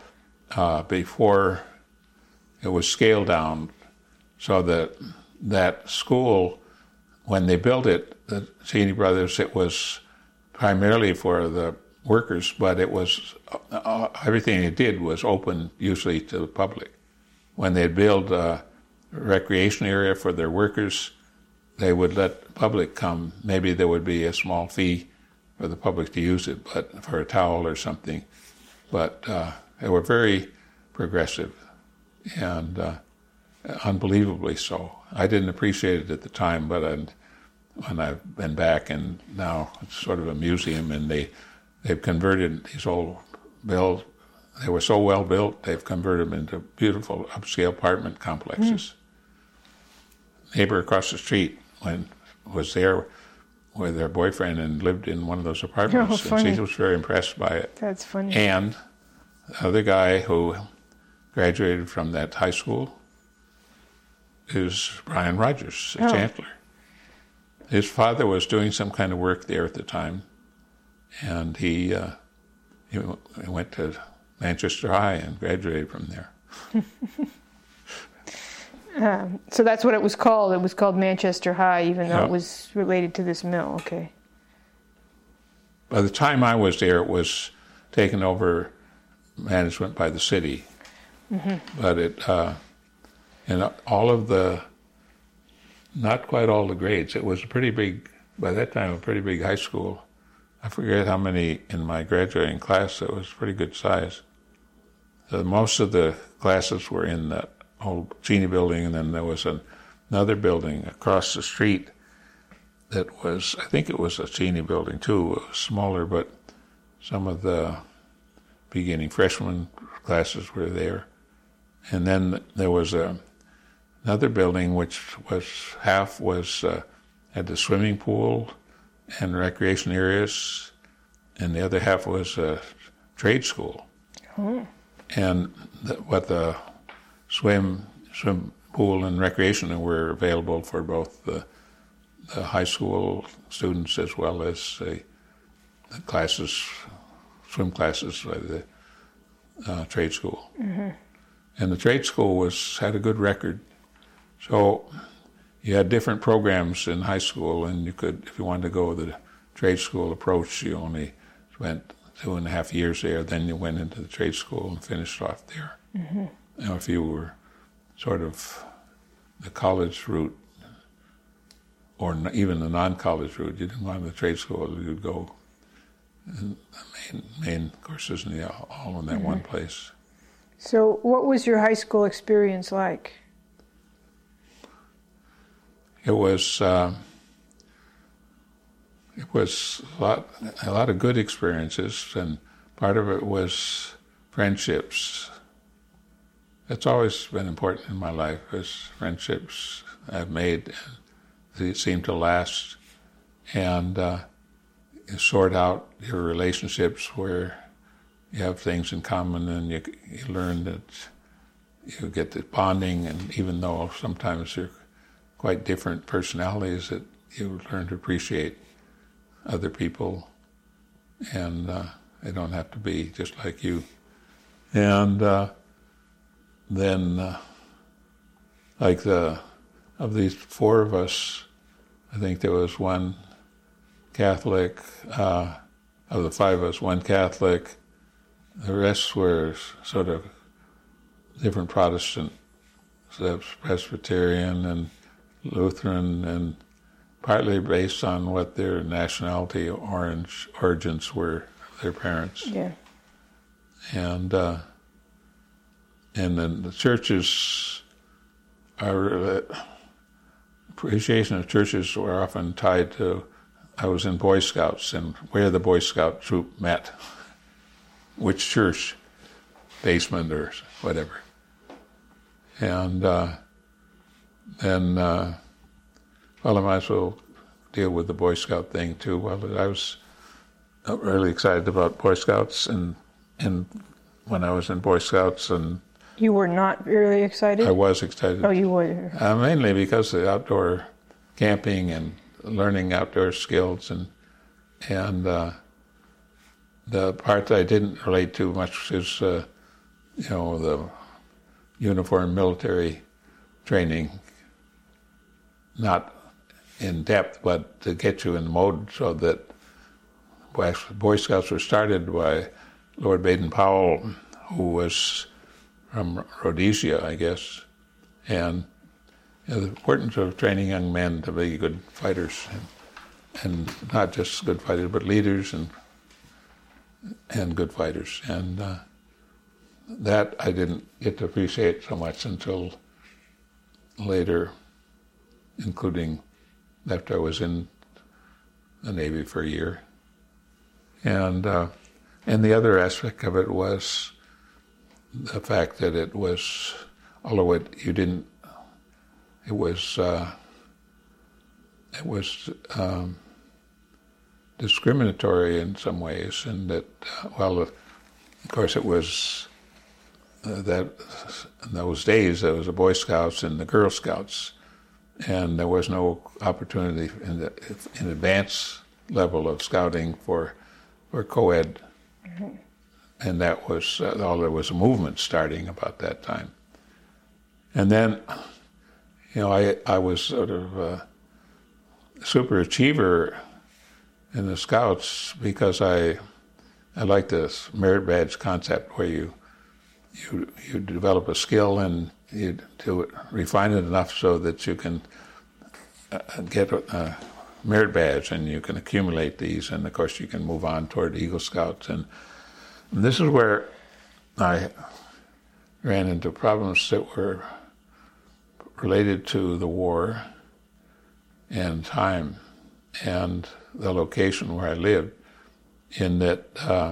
before it was scaled down, so that school, when they built it, the Cheney Brothers, it was primarily for the workers, but it was everything it did was open usually to the public. When they'd build a recreation area for their workers, they would let the public come. Maybe there would be a small fee for the public to use it, but for a towel or something. But they were very progressive, and unbelievably so. I didn't appreciate it at the time, but when I've been back, and now it's sort of a museum, and they've converted these old mills. They were so well built, they've converted them into beautiful upscale apartment complexes. Neighbor across the street was there with their boyfriend and lived in one of those apartments. Oh, and she was very impressed by it. That's funny. And the other guy who graduated from that high school is Brian Rogers, the chancellor. His father was doing some kind of work there at the time, and he went to Manchester High and graduated from there. So that's what it was called. It was called Manchester High, even though it was related to this mill. Okay. By the time I was there, it was taken over management by the city. But it, and all of not quite all the grades. It was a pretty big, by that time, a pretty big high school. I forget how many in my graduating class. It was pretty good size. Most of the classes were in that old Cheney building, and then there was another building across the street that was, I think it was a Cheney building too. It was smaller, but some of the beginning freshman classes were there. And then there was another building which was had the swimming pool and recreation areas, and the other half was a trade school. And the swim pool and recreation were available for both the high school students as well as the classes, swim classes by the trade school. And the trade school had a good record. So you had different programs in high school, and you could, if you wanted to go the trade school approach, you only spent 2.5 years there. Then you went into the trade school and finished off there. Now, if you were sort of the college route, or even the non-college route, you didn't go to the trade school, you'd go in the main courses all in that one place. So what was your high school experience like? It was a lot of good experiences, and part of it was friendships. That's always been important in my life, is friendships I've made. They seem to last, and you sort out your relationships where you have things in common, and you learn that you get the bonding, and even though sometimes you're quite different personalities, that you learn to appreciate other people, and they don't have to be just like you. And then, of these four of us, I think there was one Catholic. Of the five of us, one Catholic. The rest were sort of different Protestant, so Presbyterian and Lutheran, and partly based on what their nationality origins were, their parents. Yeah. And then the churches, our appreciation of churches were often tied to, I was in Boy Scouts, and where the Boy Scout troop met, which church, basement or whatever. And then, well, I might as well deal with the Boy Scout thing too. Well, I was really excited about Boy Scouts, and when I was in Boy Scouts, and you were not really excited? I was excited. Oh, you were. Mainly because of the outdoor camping and learning outdoor skills, and the part that I didn't relate to much is, the uniform military training, not in depth, but to get you in the mode so that Boy Scouts were started by Lord Baden-Powell, who was from Rhodesia, I guess, and the importance of training young men to be good fighters, and not just good fighters, but leaders and good fighters. And that I didn't get to appreciate so much until later, including after I was in the Navy for a year. And the other aspect of it was the fact that it was, although it was discriminatory in some ways, and that, of course it was that in those days there was the Boy Scouts and the Girl Scouts, and there was no opportunity in advanced level of scouting for co-ed. Mm-hmm. And that was, there was a movement starting about that time. And then, I was sort of a super achiever in the Scouts because I like this merit badge concept where you develop a skill and you do it, refine it enough so that you can get a merit badge, and you can accumulate these, and of course you can move on toward Eagle Scouts. And this is where I ran into problems that were related to the war and time and the location where I lived, in that,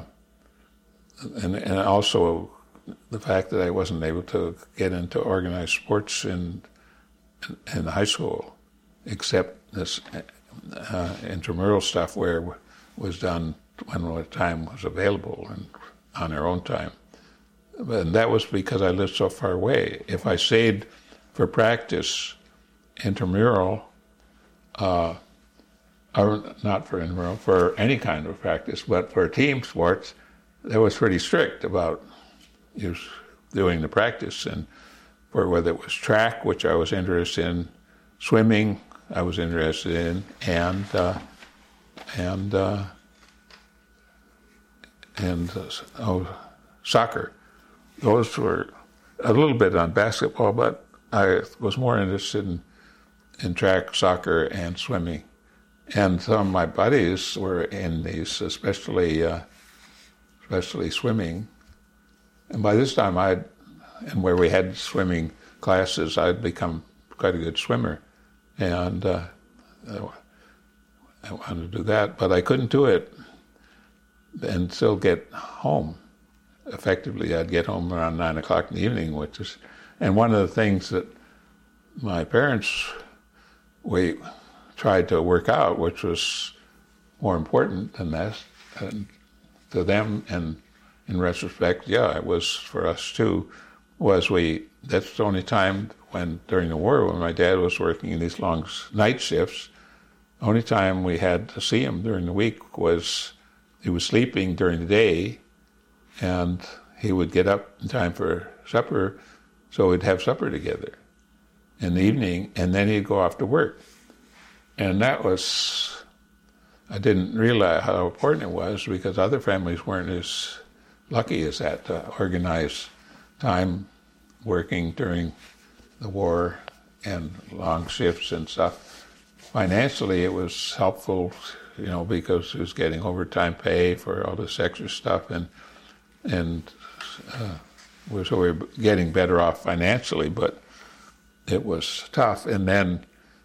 and also the fact that I wasn't able to get into organized sports in high school, except this intramural stuff where it was done when the time was available and on our own time. And that was because I lived so far away. If I stayed for practice intramural, or not for intramural, for any kind of practice, but for team sports, that was pretty strict about you doing the practice. And for whether it was track, which I was interested in, swimming, I was interested in, and and soccer. Those were a little bit on basketball, but I was more interested in track, soccer, and swimming. And some of my buddies were in these, especially swimming. And by this time, and where we had swimming classes, I'd become quite a good swimmer. And I wanted to do that, but I couldn't do it and still get home. Effectively, I'd get home around 9 o'clock in the evening, and one of the things that my parents, we tried to work out, which was more important than that, and to them, and in retrospect, yeah, it was for us too, that's the only time during the war, when my dad was working in these long night shifts, the only time we had to see him during the week was he was sleeping during the day, and he would get up in time for supper, so we'd have supper together in the evening, and then he'd go off to work. And I didn't realize how important it was, because other families weren't as lucky as that to organize time working during the war and long shifts and stuff. Financially, it was helpful, because it was getting overtime pay for all this extra stuff, so we were getting better off financially, but it was tough. And then,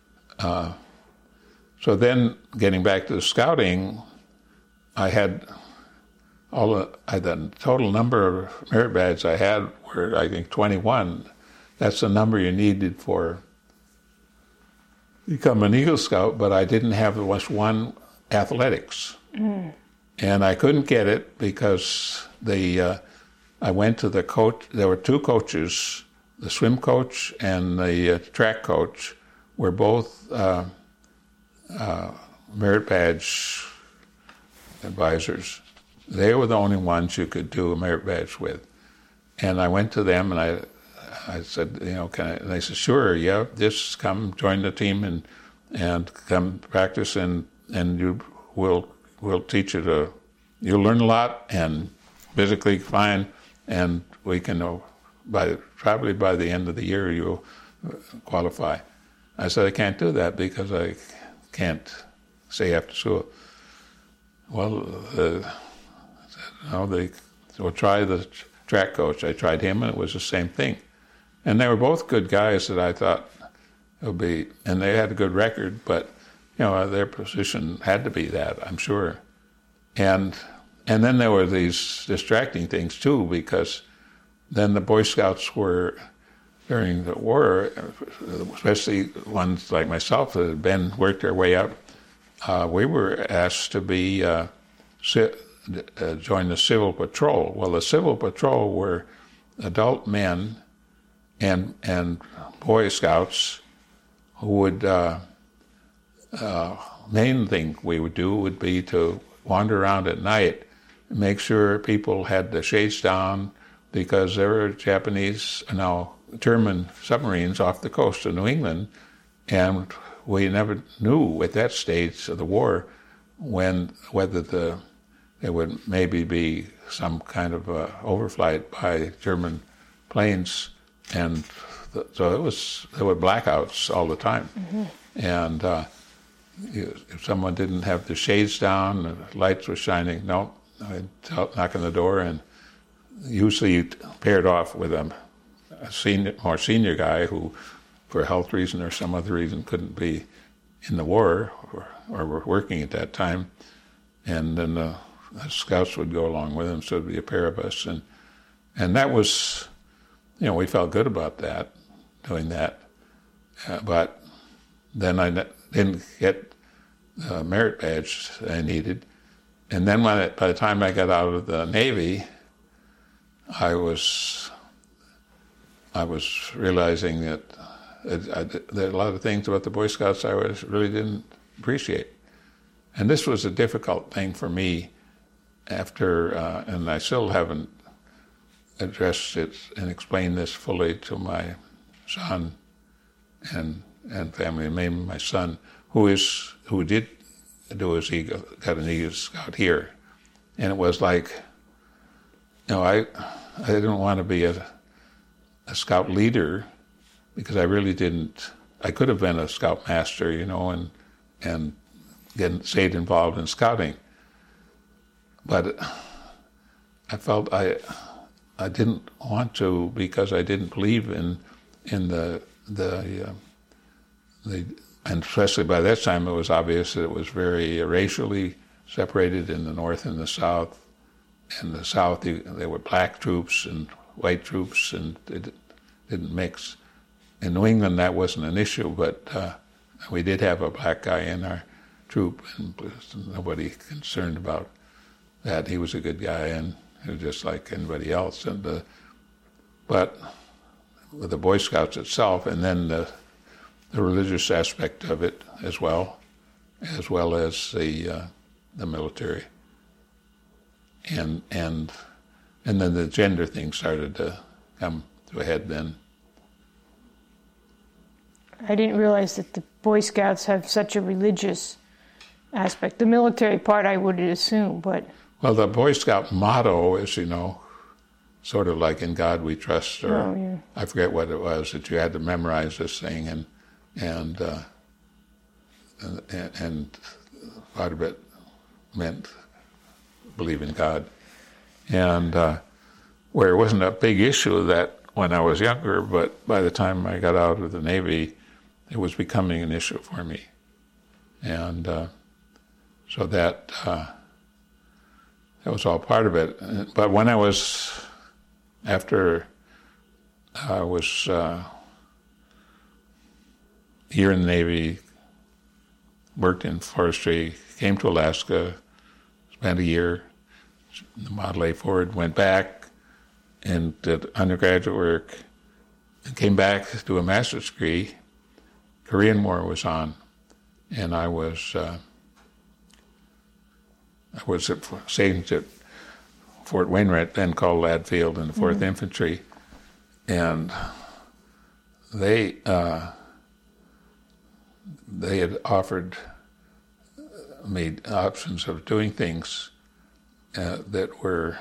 so then getting back to the scouting, I had the total number of merit badges I had were, I think, 21. That's the number you needed for become an Eagle Scout, but I didn't have one athletics. And I couldn't get it because I went to the coach. There were two coaches, the swim coach and the track coach were both merit badge advisors. They were the only ones you could do a merit badge with. And I went to them and I said, can I? And they said, sure, yeah, just come join the team and come practice, and we'll teach you you'll learn a lot and physically fine, and we can probably by the end of the year you'll qualify. I said, I can't do that because I can't stay after school. Well, so try the track coach. I tried him, and it was the same thing. And they were both good guys that I thought it would be, and they had a good record, but their position had to be that, I'm sure. And then there were these distracting things too, because then the Boy Scouts were, during the war, especially ones like myself that had worked their way up, we were asked to be join the Civil Patrol. Well, the Civil Patrol were adult men and Boy Scouts who would, main thing we would do would be to wander around at night and make sure people had the shades down, because there were German submarines off the coast of New England, and we never knew at that stage of the war whether there would maybe be some kind of overflight by German planes, and so there were blackouts all the time. Mm-hmm. And if someone didn't have the shades down, the lights were shining, I'd knock on the door, and usually paired off with a more senior guy who, for a health reason or some other reason, couldn't be in the war or were working at that time. And then the scouts would go along with him, so it'd be a pair of us. And that was, we felt good about that, doing that. But then I didn't get the merit badge I needed. And then by the time I got out of the Navy, I was realizing that there are a lot of things about the Boy Scouts I really didn't appreciate. And this was a difficult thing for me after, and I still haven't addressed it and explained this fully to my son and family, and mainly my son, who did do got an Eagle Scout here. And it was like I didn't want to be a scout leader because I really didn't. I could have been a scout master, and stayed involved in scouting, but I felt I didn't want to because I didn't believe in the and especially by that time it was obvious that it was very racially separated in the North and the South. In the South, there were black troops and white troops, and it didn't mix. In New England, that wasn't an issue, but we did have a black guy in our troop, and nobody concerned about that. He was a good guy, and he was just like anybody else. But with the Boy Scouts itself, and then the religious aspect of it as well as the military, and then the gender thing started to come to a head then. I didn't realize that the Boy Scouts have such a religious aspect. The military part I would assume, but... Well, the Boy Scout motto is, sort of like "In God We Trust," or I forget what it was, that you had to memorize this thing, and part of it meant believe in God. And where it wasn't a big issue that when I was younger, but by the time I got out of the Navy, it was becoming an issue for me. And so that was all part of it. But when after I was a year in the Navy, worked in forestry, came to Alaska, spent a year in the Model A Ford, went back and did undergraduate work, and came back to do a master's degree. Korean War was on, and I was stationed at Fort Wainwright, then called Ladd Field, in the 4th Infantry, and they had offered me options of doing things that were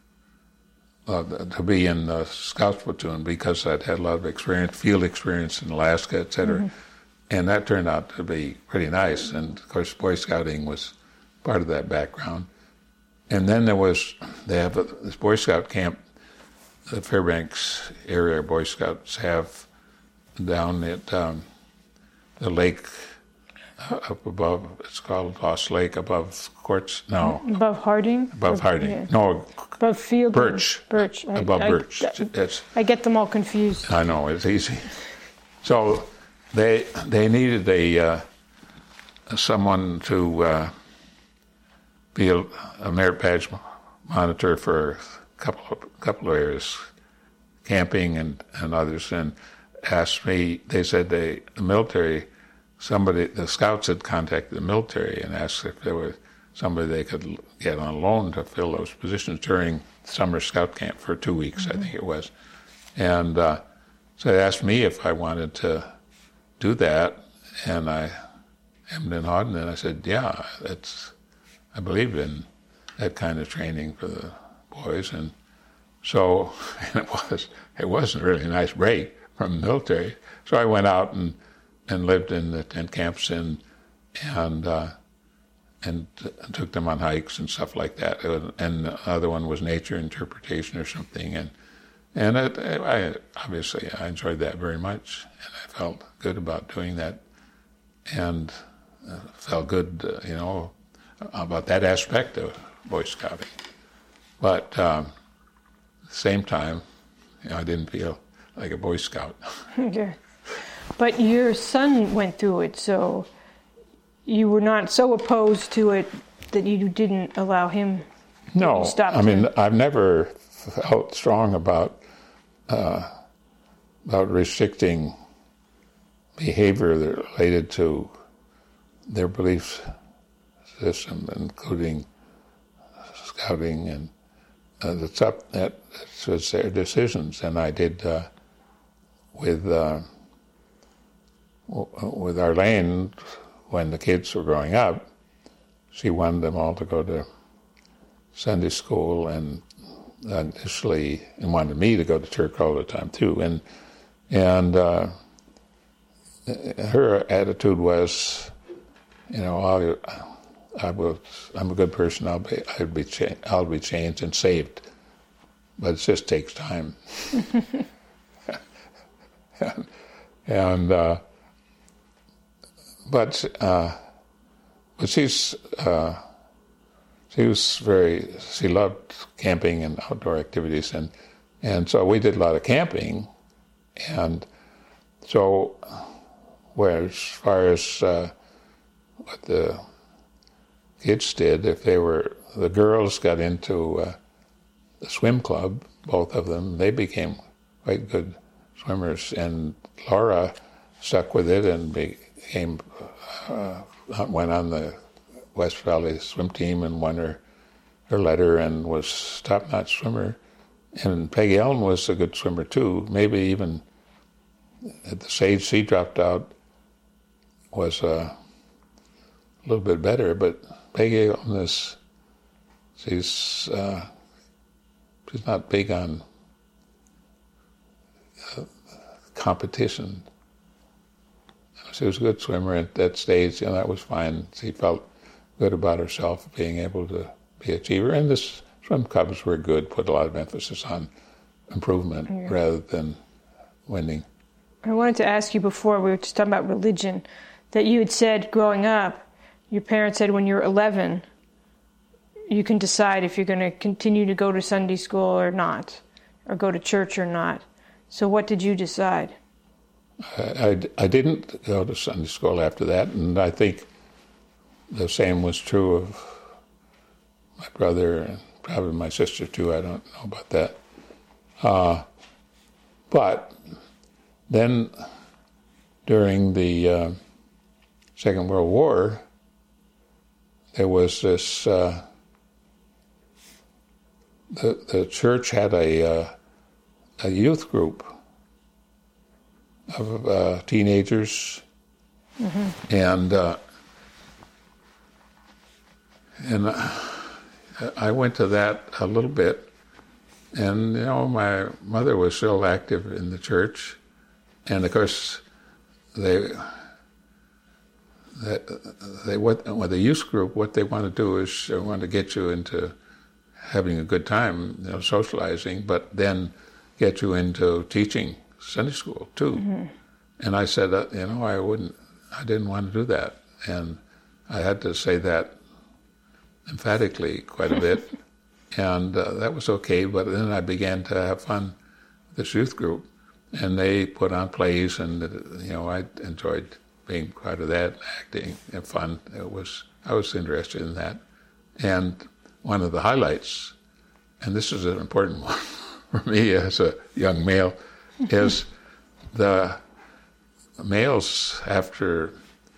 to be in the Scouts platoon because I'd had a lot of field experience in Alaska, et cetera. And that turned out to be pretty nice. And of course, Boy Scouting was part of that background. And then they have this Boy Scout camp, the Fairbanks area Boy Scouts have down at the lake up above. It's called Lost Lake, above Quartz. No. Above Harding? Above Harding. Yeah. No. Above Field? Birch. Birch. Above Birch. I get them all confused. I know, it's easy. So they needed someone to be a merit badge monitor for a couple of areas, camping and others, and asked me. They said the military. The Scouts had contacted the military and asked if there was somebody they could get on loan to fill those positions during summer Scout camp for 2 weeks, I think it was. And so they asked me if I wanted to do that, and I hemmed and hawed, and I said, yeah, I believe in that kind of training for the boys. And so and it wasn't really a nice break from the military. So I went out and lived in the tent camps and took them on hikes and stuff like that. And the other one was nature interpretation or something. And I obviously enjoyed that very much, and I felt good about doing that, and felt good, about that aspect of Boy Scouting. But at the same time, I didn't feel like a Boy Scout. Yeah. But your son went through it, so you were not so opposed to it that you didn't allow him to stop. No, I mean, I've never felt strong about restricting behavior that related to their belief system, including scouting, and that's their decisions. And I did with Arlene, when the kids were growing up, she wanted them all to go to Sunday school, and initially and wanted me to go to church all the time too, and her attitude was, I'm a good person. I'll be changed and saved, but it just takes time. But she loved camping and outdoor activities, and so we did a lot of camping, and so as far as what the kids did, if the girls got into the swim club, both of them, they became quite good swimmers, and Laura stuck with it and went on the West Valley swim team and won her letter and was top-notch swimmer. And Peggy Ellen was a good swimmer too. Maybe even at the stage she dropped out was a little bit better. But Peggy Ellen she's not big on competition. She was a good swimmer at that stage, and that was fine. She felt good about herself, being able to be an achiever. And the swim clubs were good, put a lot of emphasis on improvement rather than winning. I wanted to ask you before, we were just talking about religion, that you had said growing up, your parents said when you're 11, you can decide if you're going to continue to go to Sunday school or not, or go to church or not. So what did you decide? I didn't go to Sunday school after that, and I think the same was true of my brother and probably my sister too. I don't know about that. But then during the Second World War, there was this, the church had a youth group of teenagers, and I went to that a little bit, and my mother was still active in the church, and of course with the youth group, what they want to do is they want to get you into having a good time, socializing, but then get you into teaching Sunday school too. And I said, I didn't want to do that. And I had to say that emphatically quite a bit. And that was okay, but then I began to have fun with this youth group. And they put on plays, and I enjoyed being part of that, acting and fun. I was interested in that. And one of the highlights, and this is an important one for me as a young male, is the males after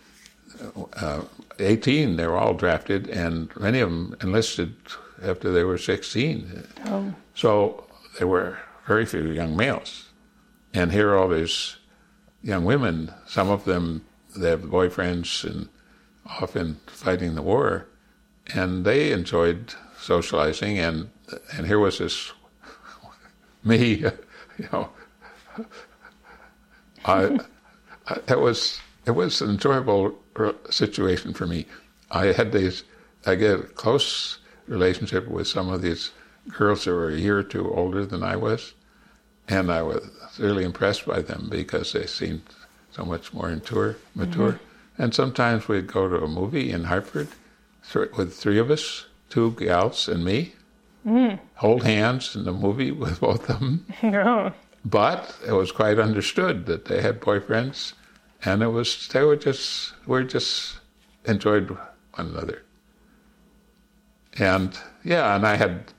18, they were all drafted, and many of them enlisted after they were 16. Oh. So there were very few young males. And here are all these young women, some of them, they have boyfriends and often fighting the war, and they enjoyed socializing, and here was this me, it was an enjoyable situation for me. I get a close relationship with some of these girls that were a year or two older than I was, and I was really impressed by them because they seemed so much more mature. And sometimes we'd go to a movie in Hartford with three of us, two gals and me, hold hands in the movie with both of them. Oh. But it was quite understood that they had boyfriends, and we just enjoyed one another. And I had,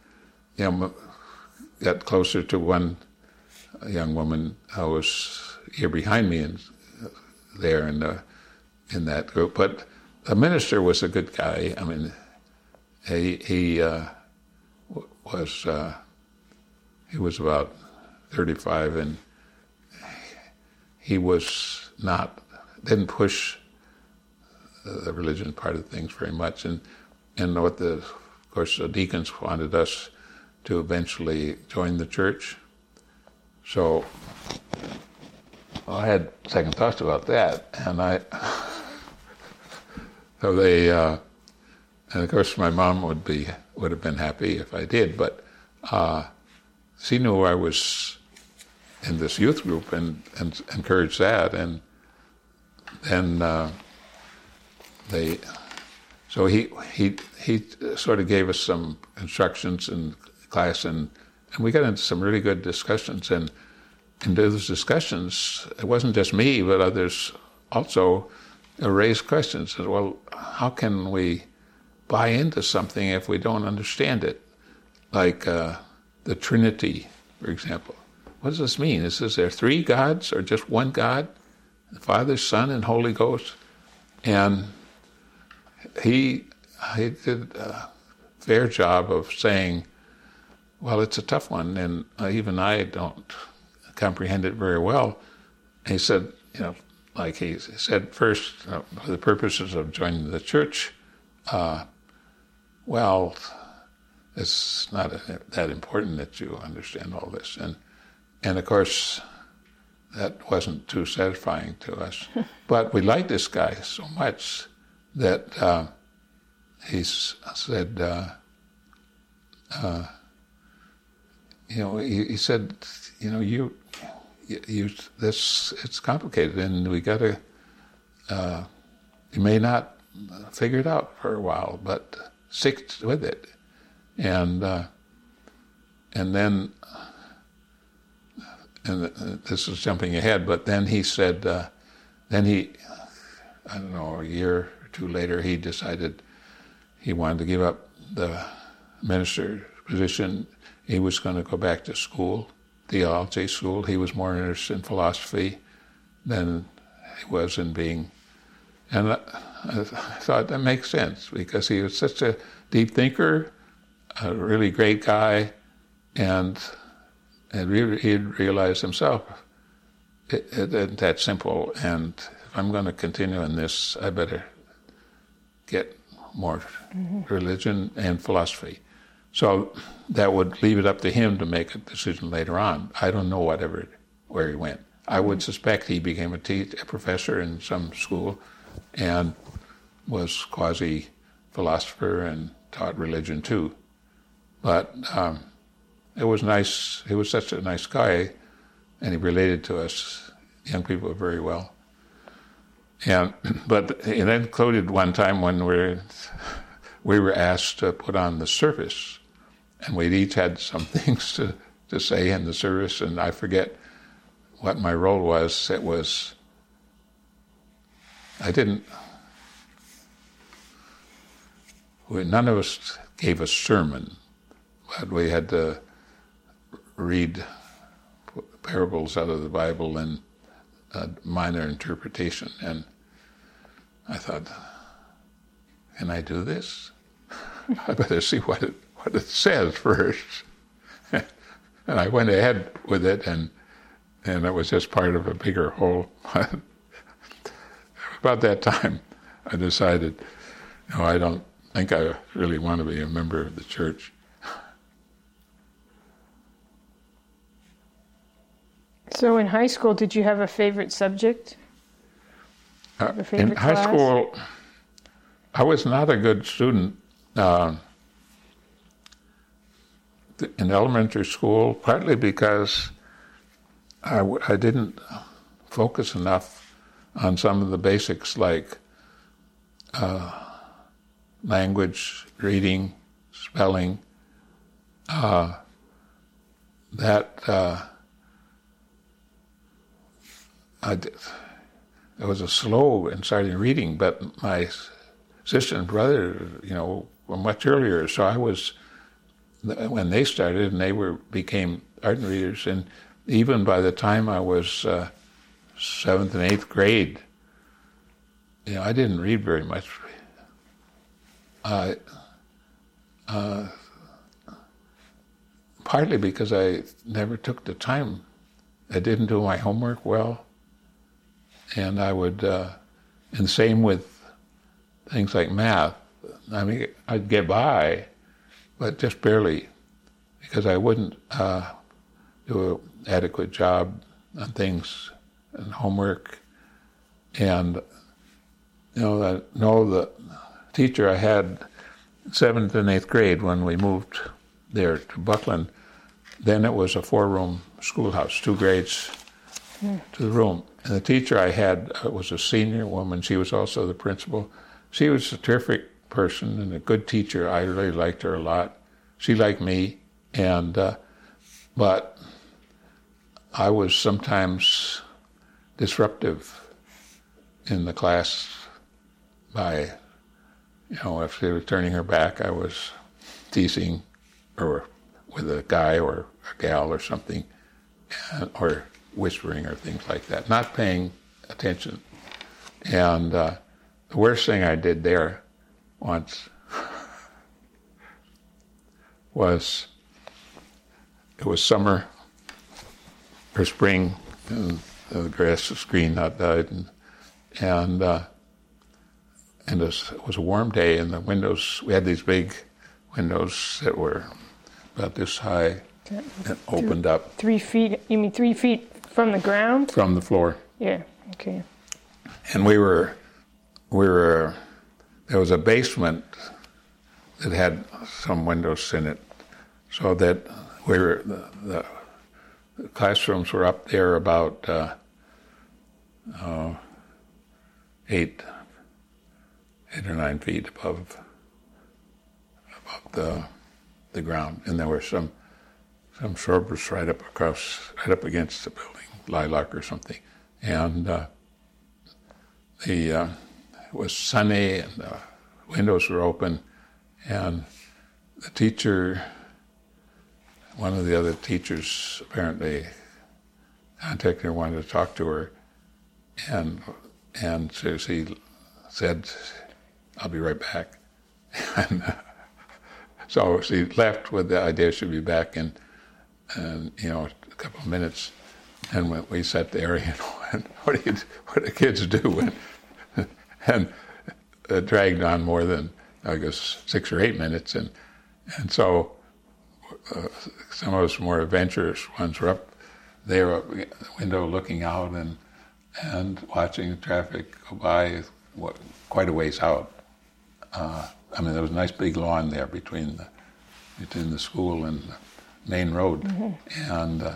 got closer to one young woman who was a year behind me there in that group. But the minister was a good guy. I mean, he was about 35, and he didn't push the religion part of things very much, and of course the deacons wanted us to eventually join the church. So I had second thoughts about that, and and of course my mom would have been happy if I did, but she knew I was in this youth group and encouraged that, and then so he sort of gave us some instructions in class, and we got into some really good discussions, and in those discussions, it wasn't just me, but others also raised questions. Well, how can we buy into something if we don't understand it? Like the Trinity, for example. What does this mean? Is there three gods or just one God? The Father, Son, and Holy Ghost? And he did a fair job of saying, well, it's a tough one, and even I don't comprehend it very well. And he said, like he said first, for the purposes of joining the church, well, it's not that important that you understand all this. And of course, that wasn't too satisfying to us. But we liked this guy so much that he said, he said, it's complicated, and we got to, you may not figure it out for a while, but stick with it. And then, this is jumping ahead, but then he said, I don't know, a year or two later, he decided he wanted to give up the minister position. He was going to go back to school, theology school. He was more interested in philosophy than he was in being. And I thought that makes sense, because he was such a deep thinker, a really great guy, and he'd realized himself it isn't that simple, and if I'm going to continue in this, I better get more religion and philosophy. So that would leave it up to him to make a decision later on. I don't know where he went. I would suspect he became a professor in some school and was quasi-philosopher and taught religion too. But it was nice. He was such a nice guy, and he related to us young people very well. But it included one time when we were asked to put on the service, and we'd each had some things to say in the service, and I forget what my role was. It was, none of us gave a sermon, but we had to read parables out of the Bible and a minor interpretation. And I thought, can I do this? I better see what it says first. And I went ahead with it, and it was just part of a bigger whole. About that time, I decided, no, I don't think I really want to be a member of the church. So in high school, did you have a favorite subject? In high school, I was not a good student. In elementary school, partly because I didn't focus enough on some of the basics like language, reading, spelling. I was slow in starting reading, but my sister and brother, were much earlier. So I was, when they started, and they became ardent readers, and even by the time I was 7th and 8th grade, I didn't read very much. Partly because I never took the time. I didn't do my homework well. And I would, and same with things like math. I mean, I'd get by, but just barely, because I wouldn't do an adequate job on things and homework. And the teacher I had in 7th and 8th grade when we moved there to Buckland, then it was a 4-room schoolhouse, 2 grades to the room. And the teacher I had was a senior woman. She was also the principal. She was a terrific person and a good teacher. I really liked her a lot. She liked me, but I was sometimes disruptive in the class by, if she was turning her back, I was teasing or with a guy or a gal or something, or whispering or things like that, not paying attention. And the worst thing I did there once was, it was summer or spring, and the grass was green outside, and it was a warm day, and the windows, we had these big windows that were about this high and opened up. 3 feet, you mean 3 feet from the ground? From the floor. Yeah, okay. And we were, there was a basement that had some windows in it, so that the classrooms were up there about 8 or 9 feet above the ground, and there were some shrubs right up against the building, lilac or something, and it was sunny and the windows were open, and the teacher, one of the other teachers apparently contacted her, wanted to talk to her, and so she said, "I'll be right back." And so she left with the idea she'd be back in a couple of minutes. And we sat there, and what do kids do? And it dragged on more than, I guess, 6 or 8 minutes. And so some of us more adventurous ones were up there at the window looking out and watching the traffic go by quite a ways out. There was a nice big lawn there between the school and the main road. Mm-hmm.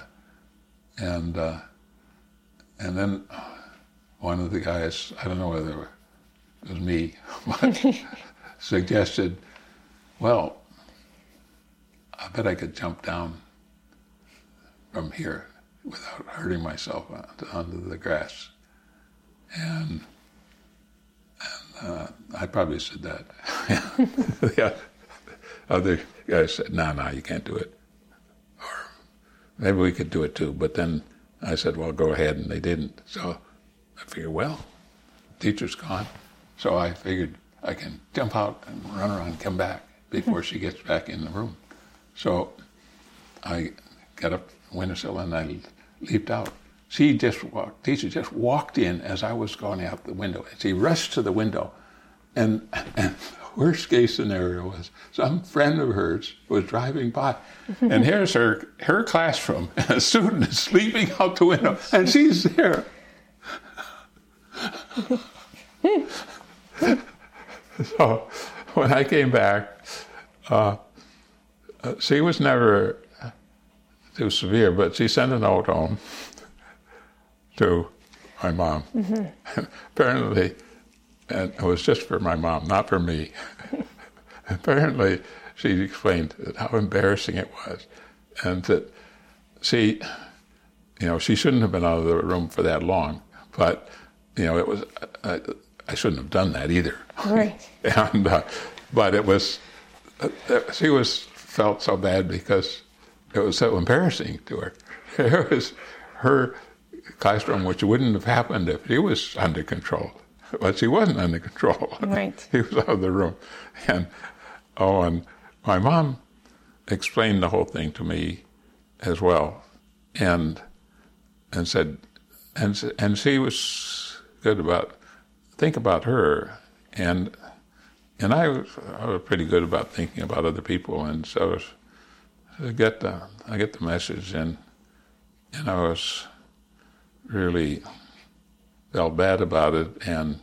And then one of the guys, I don't know whether it was me, but suggested, "Well, I bet I could jump down from here without hurting myself onto the grass." And I probably said that. The other guys said, no, you can't do it. Or maybe we could do it too. But then I said, well, go ahead, and they didn't. So I figured, well, the teacher's gone. So I figured I can jump out and run around and come back before she gets back in the room. So I got up the windowsill and I leaped out. Teacher just walked in as I was going out the window. And she rushed to the window. And the worst case scenario was some friend of hers was driving by. And here's her classroom. And a student is sleeping out the window. And she's there. So when I came back, she was never too severe, but she sent a note home to my mom. Mm-hmm. Apparently, and it was just for my mom, not for me. Apparently, she explained how embarrassing it was, and that she shouldn't have been out of the room for that long. But it was I shouldn't have done that either. Right. And but it was she felt so bad because it was so embarrassing to her. It was her classroom, which wouldn't have happened if he was under control. But she wasn't under control. Right. He was out of the room. And my mom explained the whole thing to me as well, and said, and she was good about, think about her, and I was pretty good about thinking about other people, and so I get the message, and I was really felt bad about it, and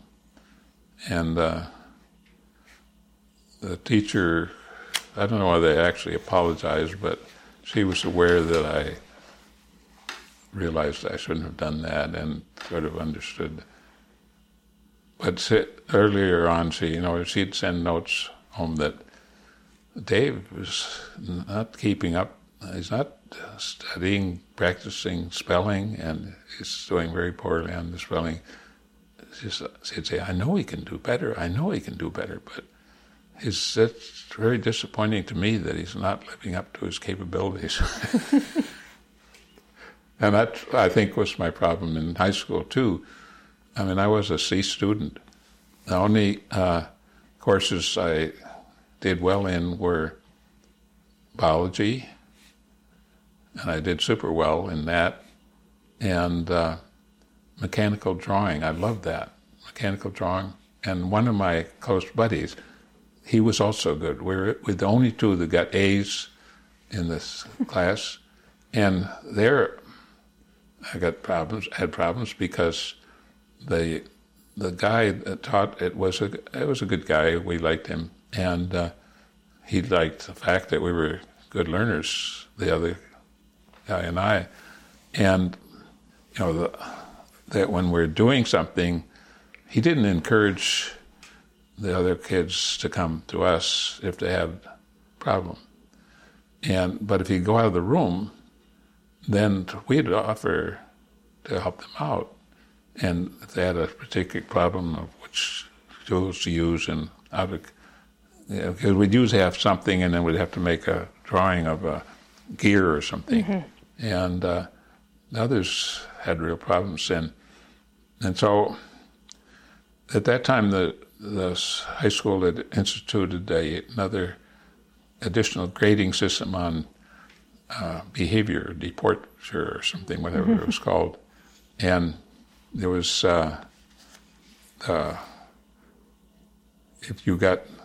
the teacher, I don't know whether they actually apologized, but she was aware that I realized I shouldn't have done that and sort of understood. But earlier on, she'd send notes home that Dave is not keeping up. He's not studying, practicing spelling, and he's doing very poorly on the spelling. She'd say, I know he can do better, but it's very disappointing to me that he's not living up to his capabilities. And that, I think, was my problem in high school, too. I mean, I was a C student. The only courses I did well in were biology, and I did super well in that, and mechanical drawing. I loved that, mechanical drawing. And one of my close buddies, he was also good. We're the only two that got A's in this class, and there I had problems because the guy that taught it was a good guy. We liked him, and he liked the fact that we were good learners, the other guy and I, and that when we're doing something, he didn't encourage the other kids to come to us if they had a problem. But if he'd go out of the room, then we'd offer to help them out. And if they had a particular problem of which tools to use and how to, because we'd usually have something and then we'd have to make a drawing of a gear or something. Mm-hmm. And the others had real problems. And so at that time, the high school had instituted another additional grading system on behavior, deporture or something, whatever it was called. And there was, if you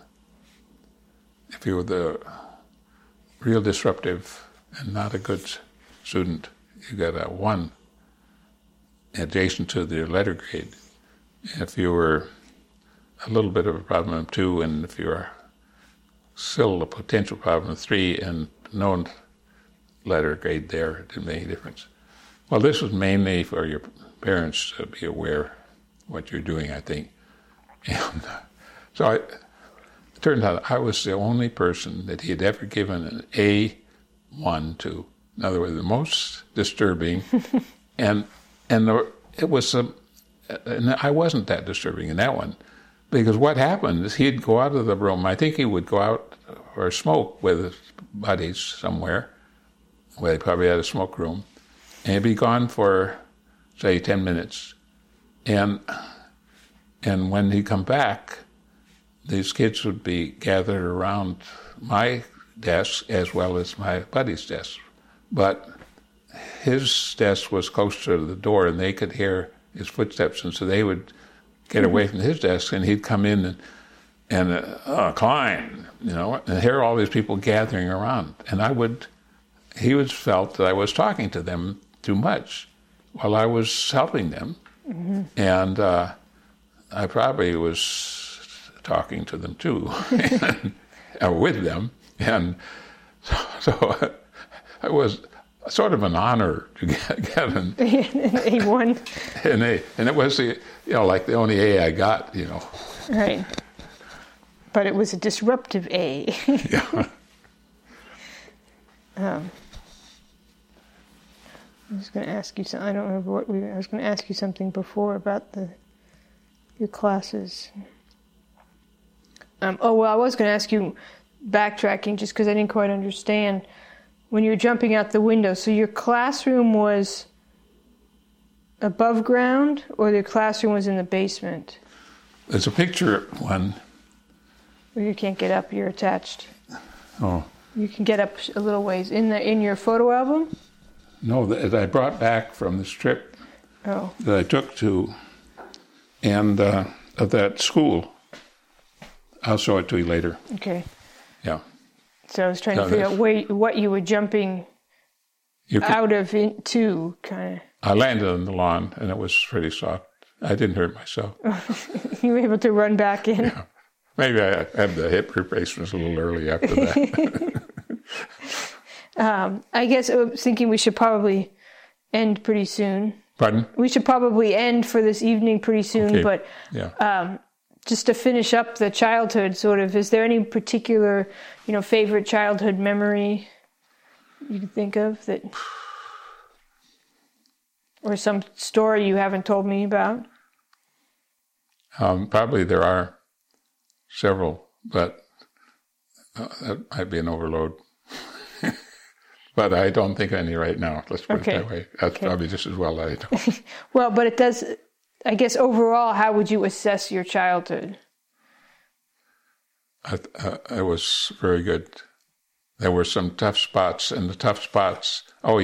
were the real disruptive and not a good student, you got a 1 adjacent to the letter grade. If you were a little bit of a problem, 2, and if you were still a potential problem, 3, and no letter grade there, it didn't make any difference. Well, this was mainly for your parents to be aware of what you're doing, I think. And so it turned out I was the only person that he had ever given an A1 to. In other words, the most disturbing. and it was and I wasn't that disturbing in that one, because what happened is he'd go out of the room. I think he would go out for a smoke with his buddies somewhere, where they probably had a smoke room, and he'd be gone for, say, 10 minutes. And when he'd come back, these kids would be gathered around my desk as well as my buddy's desk. But his desk was close to the door, and they could hear his footsteps, and so they would get away from his desk, and he'd come in and Klein, and hear all these people gathering around. And he would felt that I was talking to them too much while I was helping them. Mm-hmm. And I probably was talking to them too, or with them. And so it was sort of an honor to get an A1. An A. And it was like the only A I got, Right. But it was a disruptive A. Yeah. I was going to ask you something. I don't remember what I was going to ask you something before about your classes. I was going to ask you, backtracking, just because I didn't quite understand, when you were jumping out the window. So your classroom was above ground, or your classroom was in the basement? There's a picture one. Where you can't get up. You're attached. Oh. You can get up a little ways in your photo album. No, that I brought back from this trip that I took to, and of that school. I'll show it to you later. Okay. Yeah. So I was trying to No, figure out what you were jumping out of into, kind of. I landed on the lawn, and it was pretty soft. I didn't hurt myself. You were able to run back in. Yeah. Maybe I had the hip replacements a little early after that. I guess I was thinking we should probably end pretty soon. Pardon? We should probably end for this evening pretty soon, Okay. but Yeah. just to finish up the childhood, sort of, is there any particular, favorite childhood memory you can think of that, or some story you haven't told me about? Probably there are several, but that might be an overload. But I don't think of any right now. Let's put it that way. That's probably just as well that I don't. Well, but it does, I guess overall, how would you assess your childhood? It was very good. There were some tough spots, and the tough spots,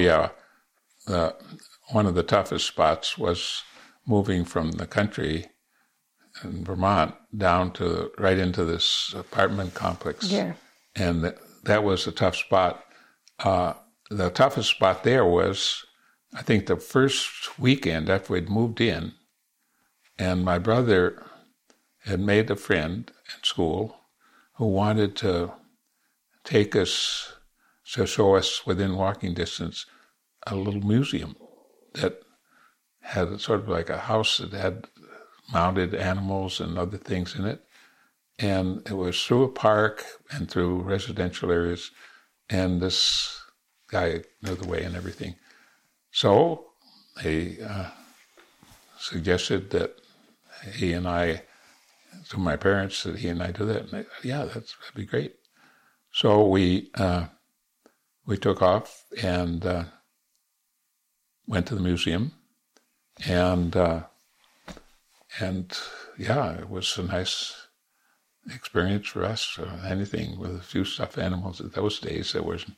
one of the toughest spots was moving from the country in Vermont down to right into this apartment complex. Yeah. And that was a tough spot. The toughest spot there was, I think, the first weekend after we'd moved in, and my brother had made a friend at school who wanted to take us to show us within walking distance a little museum that had sort of like a house that had mounted animals and other things in it. And it was through a park and through residential areas. And this guy knew the way and everything. So they suggested that he and I, to my parents, that he and I do that. And they, that'd be great. So we took off and went to the museum, and it was a nice experience for us. Anything with a few stuffed animals at those days, there wasn't,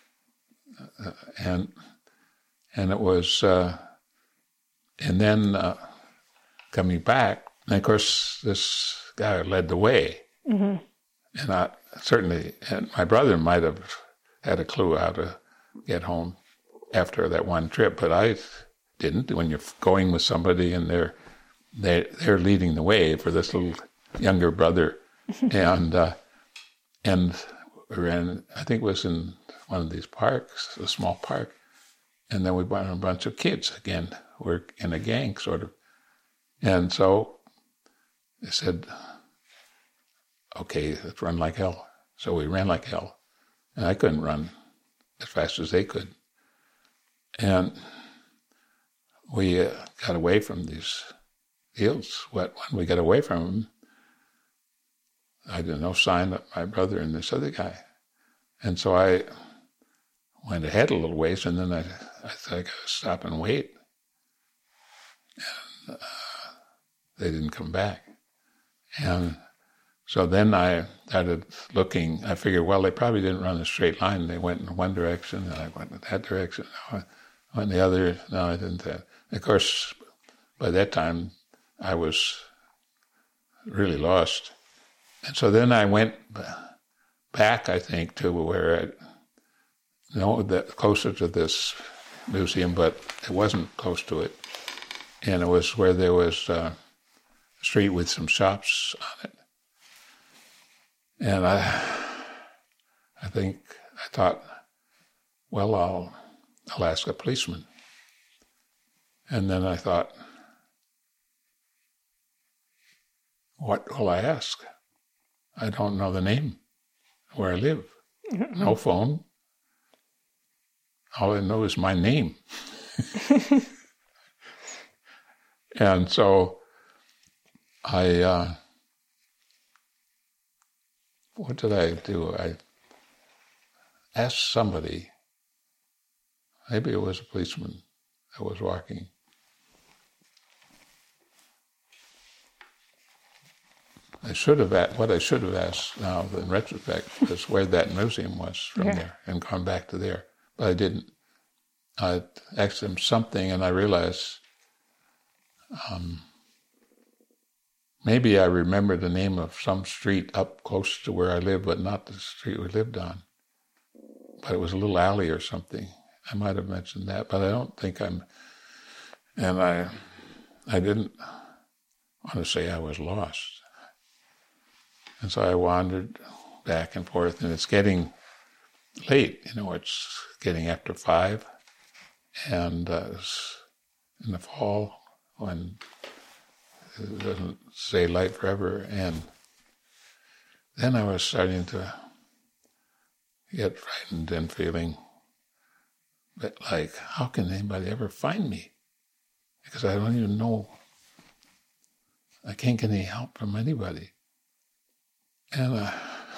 and it was, and then coming back, and of course this guy led the way, and and my brother might have had a clue how to get home after that one trip, but I didn't. When you're going with somebody and they're leading the way for this little younger brother, and we ran, I think it was in one of these parks, a small park, and then we brought a bunch of kids again. We're in a gang, sort of, and so they said, "Okay, let's run like hell." So we ran like hell, and I couldn't run as fast as they could. And we got away from these hills. When we got away from them, I did no sign of my brother and this other guy. And so I went ahead a little ways, and then I thought I got to stop and wait. And they didn't come back. And so then I started looking. I figured, well, they probably didn't run a straight line. They went in one direction, and I went in that direction. I went in the other. No, I didn't. Of course, by that time, I was really lost. And so then I went back, I think, to where closer to this museum, but it wasn't close to it. And it was where there was a street with some shops on it. And I thought, well, I'll ask a policeman. And then I thought, what will I ask? I don't know the name where I live. No phone. All I know is my name. And so what did I do? I asked somebody, maybe it was a policeman that was walking. What I should have asked now, in retrospect, is where that museum was from there, and gone back to there. But I didn't. I asked him something, and I realized maybe I remember the name of some street up close to where I live, but not the street we lived on. but it was a little alley or something. I might have mentioned that, but I don't think and I didn't want to say I was lost. And so I wandered back and forth, and it's getting late, it's getting after 5, and it's in the fall when it doesn't stay light forever, and then I was starting to get frightened and feeling like, how can anybody ever find me? Because I don't even know. I can't get any help from anybody. And I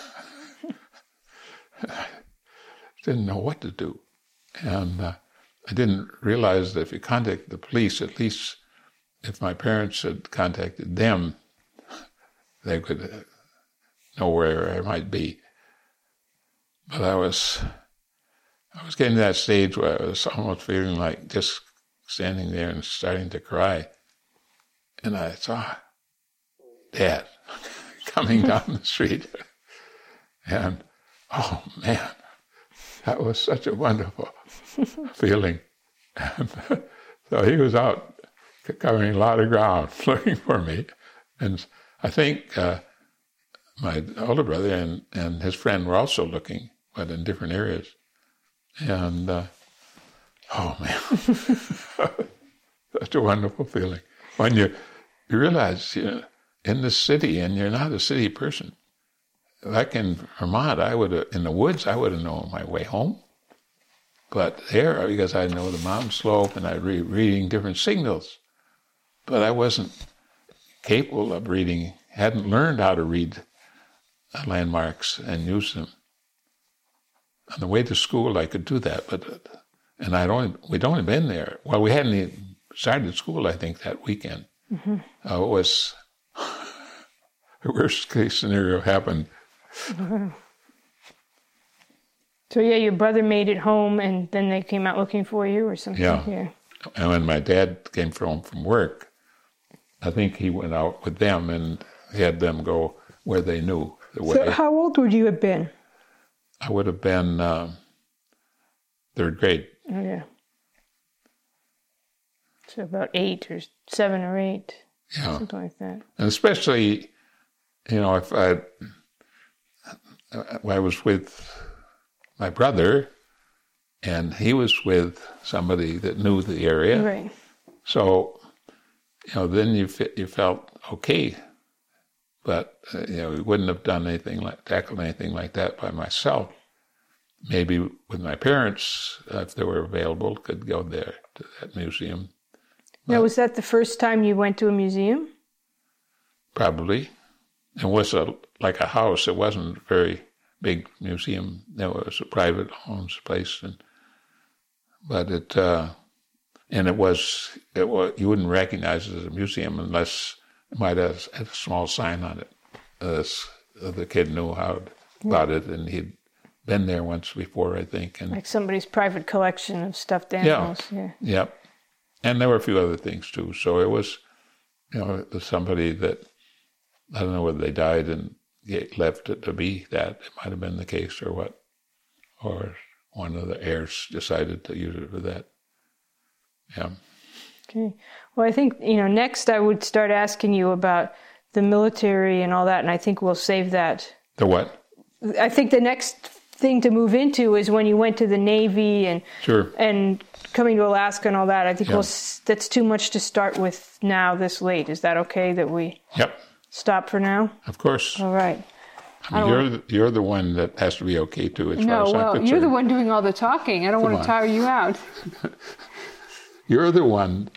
didn't know what to do. And I didn't realize that if you contact the police, at least if my parents had contacted them, they could know where I might be. But I was getting to that stage where I was almost feeling like just standing there and starting to cry. And I saw Dad coming down the street. And, oh man, that was such a wonderful feeling. And so he was out covering a lot of ground looking for me. And I think my older brother and his friend were also looking, but in different areas. And, oh man, such a wonderful feeling. When you realize you're in the city and you're not a city person. Like in Vermont, in the woods, I would have known my way home. But there, because I know the mountain slope and I'd reading different signals. But I wasn't capable of reading, hadn't learned how to read landmarks and use them. On the way to school, I could do that, and we'd only been there. Well, we hadn't even started school, I think, that weekend. Mm-hmm. It was the worst case scenario happened. Mm-hmm. So yeah, your brother made it home, and then they came out looking for you, or something. Yeah. And when my dad came home from work, I think he went out with them and had them go where they knew the way. So how old would you have been? I would have been 3rd grade. Oh, yeah. So about 8 or 7 or 8. Yeah. Something like that. And especially, if I was with my brother and he was with somebody that knew the area. Right. So, then you felt okay. But, we wouldn't have done tackled anything like that by myself. Maybe with my parents, if they were available, could go there to that museum. Now, was that the first time you went to a museum? Probably. It was like a house. It wasn't a very big museum. It was a private owned place. But it was, you wouldn't recognize it as a museum unless it might have had a small sign on it. The kid knew about it, and he'd been there once before, I think. And like somebody's private collection of stuffed animals. Yeah. Yep. And there were a few other things too. So it was, it was somebody that, I don't know whether they died and left it to be that. It might have been the case or what. Or one of the heirs decided to use it for that. Yeah. Okay. Well, I think, next I would start asking you about the military and all that, and I think we'll save that. The what? I think the next thing to move into is when you went to the Navy and sure. and coming to Alaska and all that. I think that's too much to start with now this late. Is that okay that we stop for now? Of course. All right. You're the one that has to be okay too. You're the one doing all the talking. I don't want to tire you out. You're the one